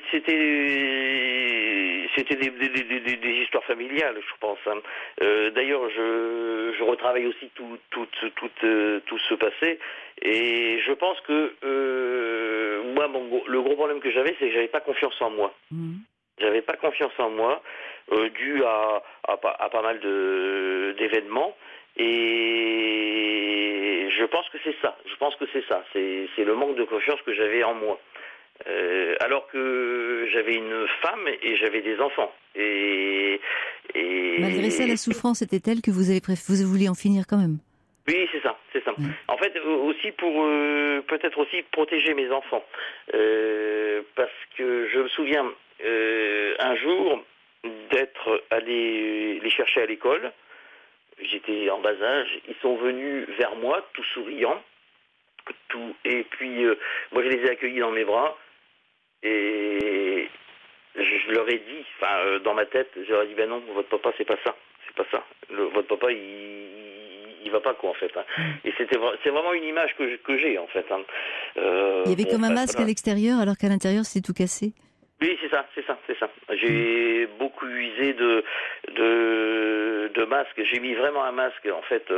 c'était c'était des, des, des, des, des histoires familiales, je pense. Hein. Euh, d'ailleurs, je, je retravaille aussi tout tout tout tout, tout ce passé, et je pense que euh, moi, mon, le gros problème que j'avais, c'est que j'avais pas confiance en moi. Mmh. J'avais pas confiance en moi, euh, dû à, à, à pas mal de d'événements. Et je pense que c'est ça. Je pense que c'est ça. C'est, c'est le manque de confiance que j'avais en moi. Euh, alors que j'avais une femme et j'avais des enfants. Et, et malgré ça, la souffrance était telle que vous avez préf... vous vouliez en finir quand même. Oui, c'est ça, c'est ça. Mmh. En fait, aussi pour euh, peut-être aussi protéger mes enfants, euh, parce que je me souviens euh, un jour d'être allé les chercher à l'école. J'étais en bas âge, ils sont venus vers moi, tout souriants, tout, et puis euh, moi je les ai accueillis dans mes bras, et je, je leur ai dit, enfin euh, dans ma tête, je leur ai dit, ben non, votre papa c'est pas ça, c'est pas ça, Le, votre papa il, il, il va pas quoi en fait, hein. Et c'était, c'est vraiment une image que, que j'ai en fait. Hein. Euh, il y avait bon, comme un enfin, masque voilà. à l'extérieur, alors qu'à l'intérieur c'était tout cassé. Oui, c'est ça, c'est ça, c'est ça. J'ai mmh. beaucoup usé de, de de masques. J'ai mis vraiment un masque en fait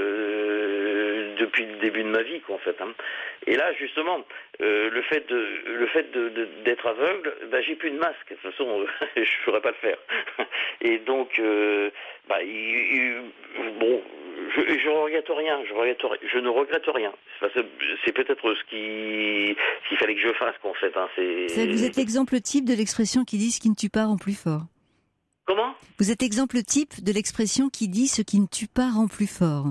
euh, depuis le début de ma vie, quoi, en fait. Hein. Et là, justement, euh, le fait de le fait de, de, d'être aveugle, bah, j'ai plus de masque. De toute façon, je ne pourrais pas le faire. Et donc, euh, bah, il, il, bon. Je, je regrette rien, je, regrette, je ne regrette rien. C'est, c'est peut-être ce, qui, ce qu'il fallait que je fasse, qu'en fait. Hein. C'est... C'est, vous êtes l'exemple type de l'expression qui dit ce qui ne tue pas rend plus fort. Comment ? Vous êtes exemple type de l'expression qui dit ce qui ne tue pas rend plus fort.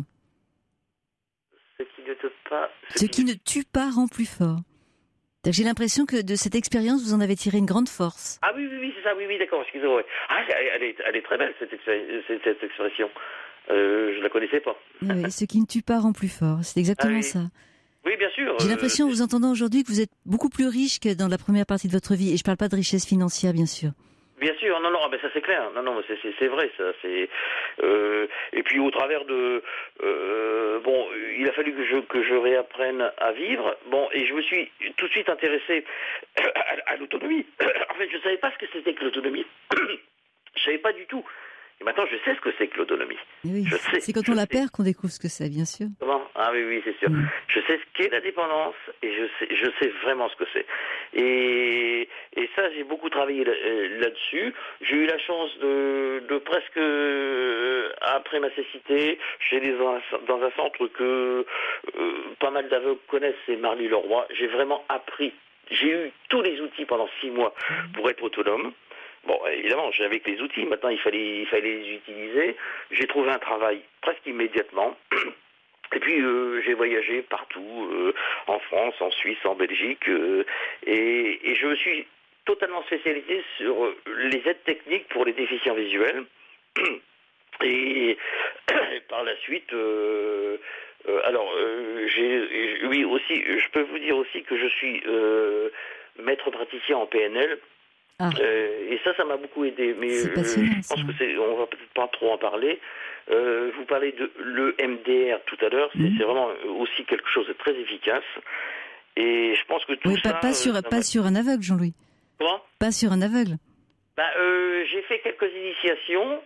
Ce qui ne tue pas... Ce, ce qui, qui ne tue pas rend plus fort. Donc, j'ai l'impression que de cette expérience, vous en avez tiré une grande force. Ah oui, oui, oui, c'est ça, oui, oui, d'accord, excusez-moi. Ah, elle est, elle est très belle, cette, cette, cette expression. Euh, je la connaissais pas. Oui, ce qui ne tue pas rend plus fort. C'est exactement ah, oui. ça. Oui, bien sûr. J'ai l'impression, euh, en vous entendant aujourd'hui, que vous êtes beaucoup plus riche que dans la première partie de votre vie. Et je parle pas de richesse financière, bien sûr. Bien sûr, non, non, mais ça c'est clair. Non, non, c'est, c'est, c'est vrai, ça. C'est. Euh, et puis au travers de, euh, bon, il a fallu que je que je réapprenne à vivre. Bon, et je me suis tout de suite intéressé à, à l'autonomie. En fait, je savais pas ce que c'était que l'autonomie. Je savais pas du tout. Et maintenant, je sais ce que c'est que l'autonomie. Oui, je sais, c'est quand on la perd qu'on découvre ce que c'est, bien sûr. Comment ? Ah oui, oui, c'est sûr. Mm. Je sais ce qu'est la dépendance et je sais, je sais vraiment ce que c'est. Et, et ça, j'ai beaucoup travaillé là, là-dessus. J'ai eu la chance de, de presque, après ma cécité, j'étais dans un, dans un centre que euh, pas mal d'aveugles connaissent, c'est Marly-le-Roi. J'ai vraiment appris. J'ai eu tous les outils pendant six mois pour être autonome. Bon, évidemment, j'avais que les outils. Maintenant, il fallait, il fallait les utiliser. J'ai trouvé un travail presque immédiatement. Et puis, euh, j'ai voyagé partout, euh, en France, en Suisse, en Belgique. Euh, et, et je me suis totalement spécialisé sur les aides techniques pour les déficients visuels. Et, et par la suite... Euh, euh, alors, euh, j'ai, oui, aussi, je peux vous dire aussi que je suis euh, maître praticien en P N L. Ah. Euh, et ça, ça m'a beaucoup aidé. Mais c'est euh, passionnant, je pense ça. que c'est, on va peut-être pas trop en parler. Euh, vous parlez de l'E M D R tout à l'heure. C'est, mmh. c'est vraiment aussi quelque chose de très efficace. Et je pense que tout oui, ça... Pas, pas, sur, ça pas sur un aveugle, Jean-Louis. Comment ? Pas sur un aveugle. Bah, euh, j'ai fait quelques initiations.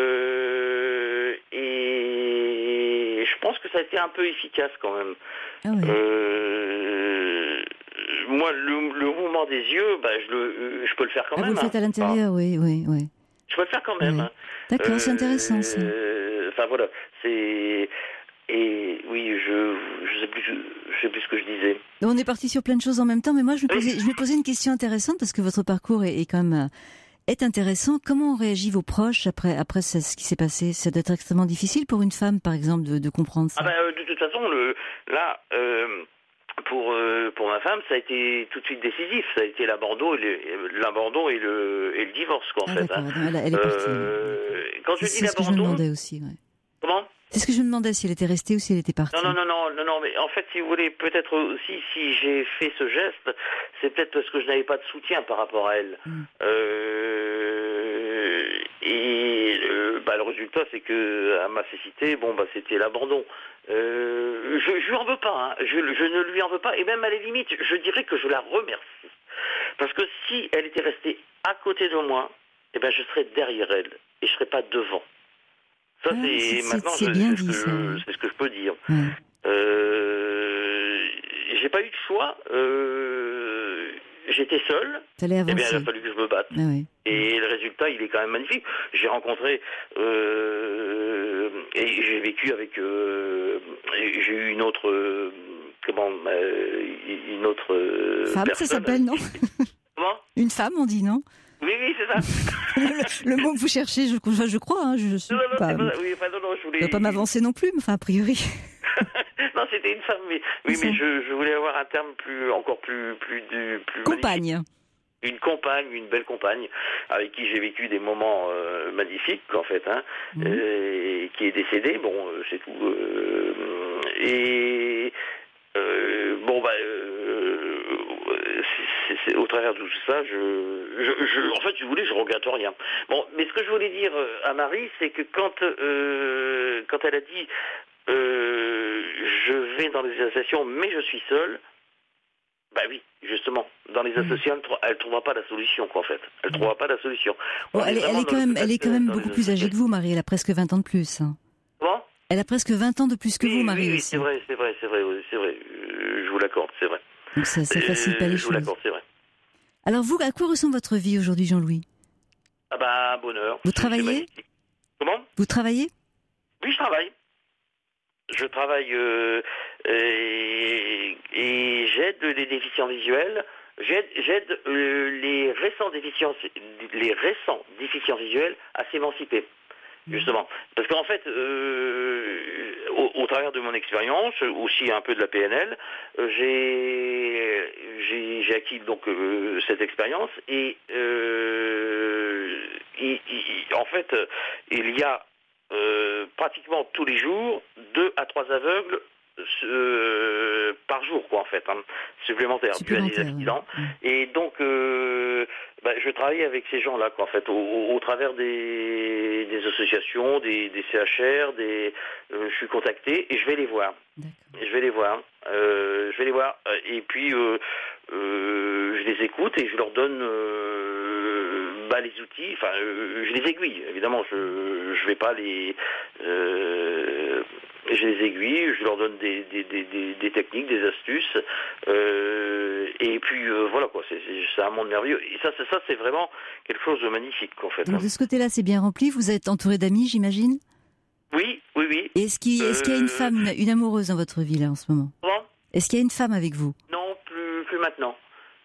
Euh, et je pense que ça a été un peu efficace quand même. Ah oui. Euh, moi, le, le mouvement des yeux, bah, je, le, je peux le faire quand ah, même. Vous le faites hein. à l'intérieur, enfin, oui, oui, oui. Je peux le faire quand même. Oui. Hein. D'accord, euh, c'est intéressant ça. Enfin voilà, c'est... Et oui, je je sais plus, je, je sais plus ce que je disais. Donc, on est parti sur plein de choses en même temps, mais moi je me posais, oui. je me posais une question intéressante parce que votre parcours est, est quand même est intéressant. Comment ont réagi vos proches après après ce qui s'est passé ? Ça doit être extrêmement difficile pour une femme, par exemple, de, de comprendre ça. Ah ben, de toute façon, le là. Euh, Pour euh, pour ma femme, ça a été tout de suite décisif. Ça a été l'abandon et le, l'abandon et le et le divorce quoi en ah, fait. D'accord, Hein. elle, elle est partie. Euh, quand c'est, je dis c'est l'abandon. Ce que je me demandais aussi, ouais. Comment ? C'est ce que je me demandais, si elle était restée ou si elle était partie. Non, non, non, non, non, non, mais en fait, si vous voulez, peut-être aussi, si j'ai fait ce geste, c'est peut-être parce que je n'avais pas de soutien par rapport à elle. Mm. Euh, et euh, bah, le résultat, c'est que à ma cécité, bon, bah, c'était l'abandon. Euh, je, je lui en veux pas, hein. je, je ne lui en veux pas, et même à la limite, je dirais que je la remercie. Parce que si elle était restée à côté de moi, eh ben, je serais derrière elle, et je serais pas devant. Ça, ah, c'est, c'est maintenant, c'est je, bien c'est, dit, ce ça. je, c'est ce que je peux dire. Ouais. Euh, j'ai pas eu de choix. Euh, j'étais seul. T'allais avancer. Eh bien, il a fallu que je me batte. Ah, ouais. Et le résultat, il est quand même magnifique. J'ai rencontré euh, et j'ai vécu avec. Euh, j'ai eu une autre. Euh, comment euh, Une autre euh, femme, personne. Ça s'appelle, non? Comment? Une femme, on dit, non? Oui, oui, c'est ça. le, le mot que vous cherchez, je, je crois. Hein, je suis non, non, pas. pas oui, enfin, non, non, je voulais. Je ne vais pas m'avancer non plus, mais enfin, a priori. Non, c'était une femme, mais oui, mais je, je voulais avoir un terme plus, encore plus, plus, du, plus compagne. Magnifique. Une compagne, une belle compagne, avec qui j'ai vécu des moments euh, magnifiques, en fait, hein, mmh. euh, et qui est décédée. Bon, euh, c'est tout. Euh, et euh, bon, bah. Euh, C'est, c'est, au travers de tout ça, je, je, je, en fait, si vous voulez, je regrette rien. Bon, mais ce que je voulais dire à Marie, c'est que quand, euh, quand elle a dit euh, je vais dans les associations, mais je suis seule, bah oui, justement, dans les associations, elle ne trouvera pas la solution, quoi, en fait. Elle ne trouvera pas la solution. Bon, elle, est, elle, est quand même, elle est quand même beaucoup plus âgée que vous, Marie. Elle a presque vingt ans de plus. Hein. Comment ? Elle a presque vingt ans de plus que oui, vous, Marie. Oui, oui aussi. c'est vrai, c'est vrai, c'est vrai, c'est vrai. Je vous l'accorde, c'est vrai. Donc ça, ça facilite pas les je choses. Je vous l'accorde, c'est vrai. Alors vous, à quoi ressemble votre vie aujourd'hui, Jean-Louis ? Ah bah, bonheur. Vous travaillez ? Comment ? Vous travaillez ? Oui, je travaille. Je travaille euh, et, et j'aide les déficients visuels. J'aide, j'aide euh, les récents déficients, les récents déficients visuels à s'émanciper. Justement, parce qu'en fait, euh, au, au travers de mon expérience, aussi un peu de la P N L, euh, j'ai, j'ai, j'ai acquis donc euh, cette expérience et euh, il, il, en fait, il y a euh, pratiquement tous les jours deux à trois aveugles euh, par jour, quoi, en fait, hein, supplémentaires, dû à des accidents. Ouais. Et donc, euh, bah, je travaille avec ces gens-là, quoi, en fait, au, au, au travers des, des associations, des, des C H R, des, euh, je suis contacté et je vais les voir. Je vais les voir. Euh, je vais les voir. Et puis, euh, euh, je les écoute et je leur donne euh, bah, les outils. Enfin, euh, je les aiguille. Évidemment, je je vais pas les. Euh, je les aiguille. Je leur donne des des, des, des, des techniques, des astuces. Euh, et puis euh, voilà quoi. C'est, c'est, c'est un monde merveilleux. Et ça, c'est, ça, c'est vraiment quelque chose de magnifique, en fait. Donc de ce côté-là, c'est bien rempli. Vous êtes entouré d'amis, j'imagine. Oui, oui, oui. Et est-ce qu'il, est-ce qu'il y a une femme, une, une amoureuse dans votre vie là en ce moment ? Comment ? Est-ce qu'il y a une femme avec vous ? Non, plus, plus maintenant.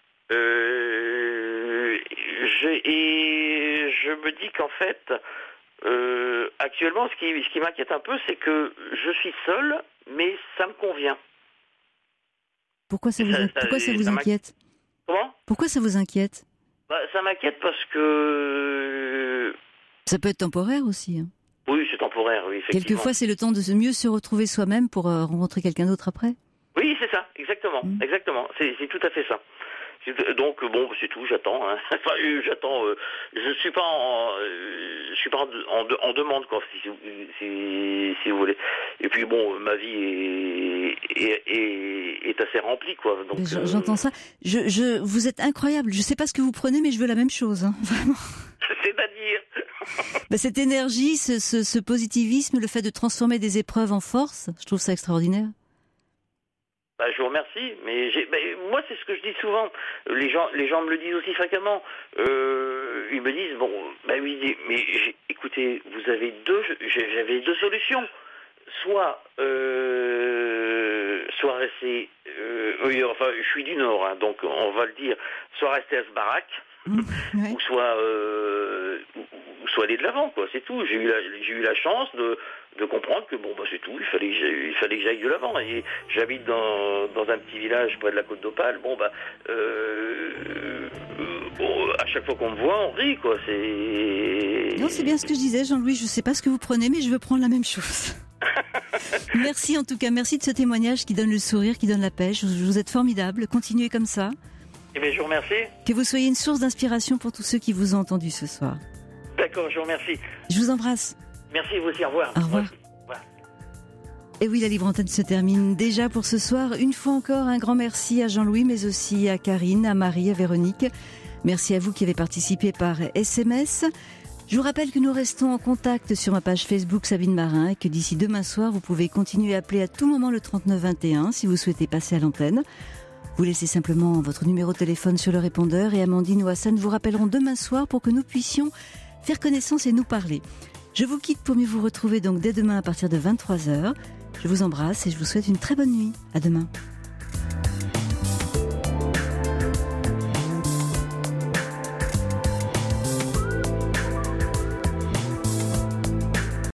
Euh, je, et je me dis qu'en fait, euh, actuellement, ce qui, ce qui m'inquiète un peu, c'est que je suis seul, mais ça me convient. Pourquoi ça vous, ça, pourquoi ça vous ça inquiète ? Comment ? Pourquoi ça vous inquiète ? Bah, ça m'inquiète parce que... Ça peut être temporaire aussi. Hein. Oui, c'est temporaire, oui, effectivement. Quelquefois, c'est le temps de mieux se retrouver soi-même pour euh, rencontrer quelqu'un d'autre après. Oui, c'est ça, exactement, mmh. exactement. C'est, c'est tout à fait ça. C'est, donc bon, c'est tout. J'attends. Hein. Enfin, j'attends. Euh, je suis pas en, euh, je suis pas en, en, en demande, quoi, si, si, si vous voulez. Et puis bon, ma vie est, est, est, est assez remplie, quoi. Donc euh... j'entends ça. Je, je, vous êtes incroyable. Je sais pas ce que vous prenez, mais je veux la même chose. Hein, vraiment. C'est-à-dire. Ben, cette énergie, ce, ce, ce positivisme, le fait de transformer des épreuves en force, je trouve ça extraordinaire. Bah, je vous remercie, mais j'ai, bah, moi c'est ce que je dis souvent. Les gens, les gens me le disent aussi fréquemment. Euh, ils me disent bon, bah oui, mais j'ai, écoutez, vous avez deux, j'avais deux solutions. Soit, euh, soit rester, euh, oui, enfin, je suis du Nord, hein, donc on va le dire, soit rester à ce baraque. Mmh, ouais. Ou soit, euh, ou, ou soit aller de l'avant, quoi. C'est tout. J'ai eu la, j'ai eu la chance de, de comprendre que bon, bah c'est tout. Il fallait, que il fallait que j'aille de l'avant. Et j'habite dans, dans un petit village près de la Côte d'Opale. Bon, bah, euh, bon, à chaque fois qu'on me voit, on rit, quoi. C'est. Non, c'est bien ce que je disais, Jean-Louis. Je sais pas ce que vous prenez, mais je veux prendre la même chose. Merci en tout cas, merci de ce témoignage qui donne le sourire, qui donne la pêche. Vous êtes formidable, continuez comme ça. Eh bien, je vous remercie. Que vous soyez une source d'inspiration pour tous ceux qui vous ont entendu ce soir. D'accord, je vous remercie. Je vous embrasse. Merci, vous aussi, au revoir. Au revoir. Et oui, la Libre Antenne se termine déjà pour ce soir. Une fois encore, un grand merci à Jean-Louis, mais aussi à Karine, à Marie, à Véronique. Merci à vous qui avez participé par S M S. Je vous rappelle que nous restons en contact sur ma page Facebook Sabine Marin et que d'ici demain soir, vous pouvez continuer à appeler à tout moment le trente-neuf vingt et un si vous souhaitez passer à l'antenne. Vous laissez simplement votre numéro de téléphone sur le répondeur et Amandine ou Hassan vous rappelleront demain soir pour que nous puissions faire connaissance et nous parler. Je vous quitte pour mieux vous retrouver donc dès demain à partir de vingt-trois heures. Je vous embrasse et je vous souhaite une très bonne nuit. À demain.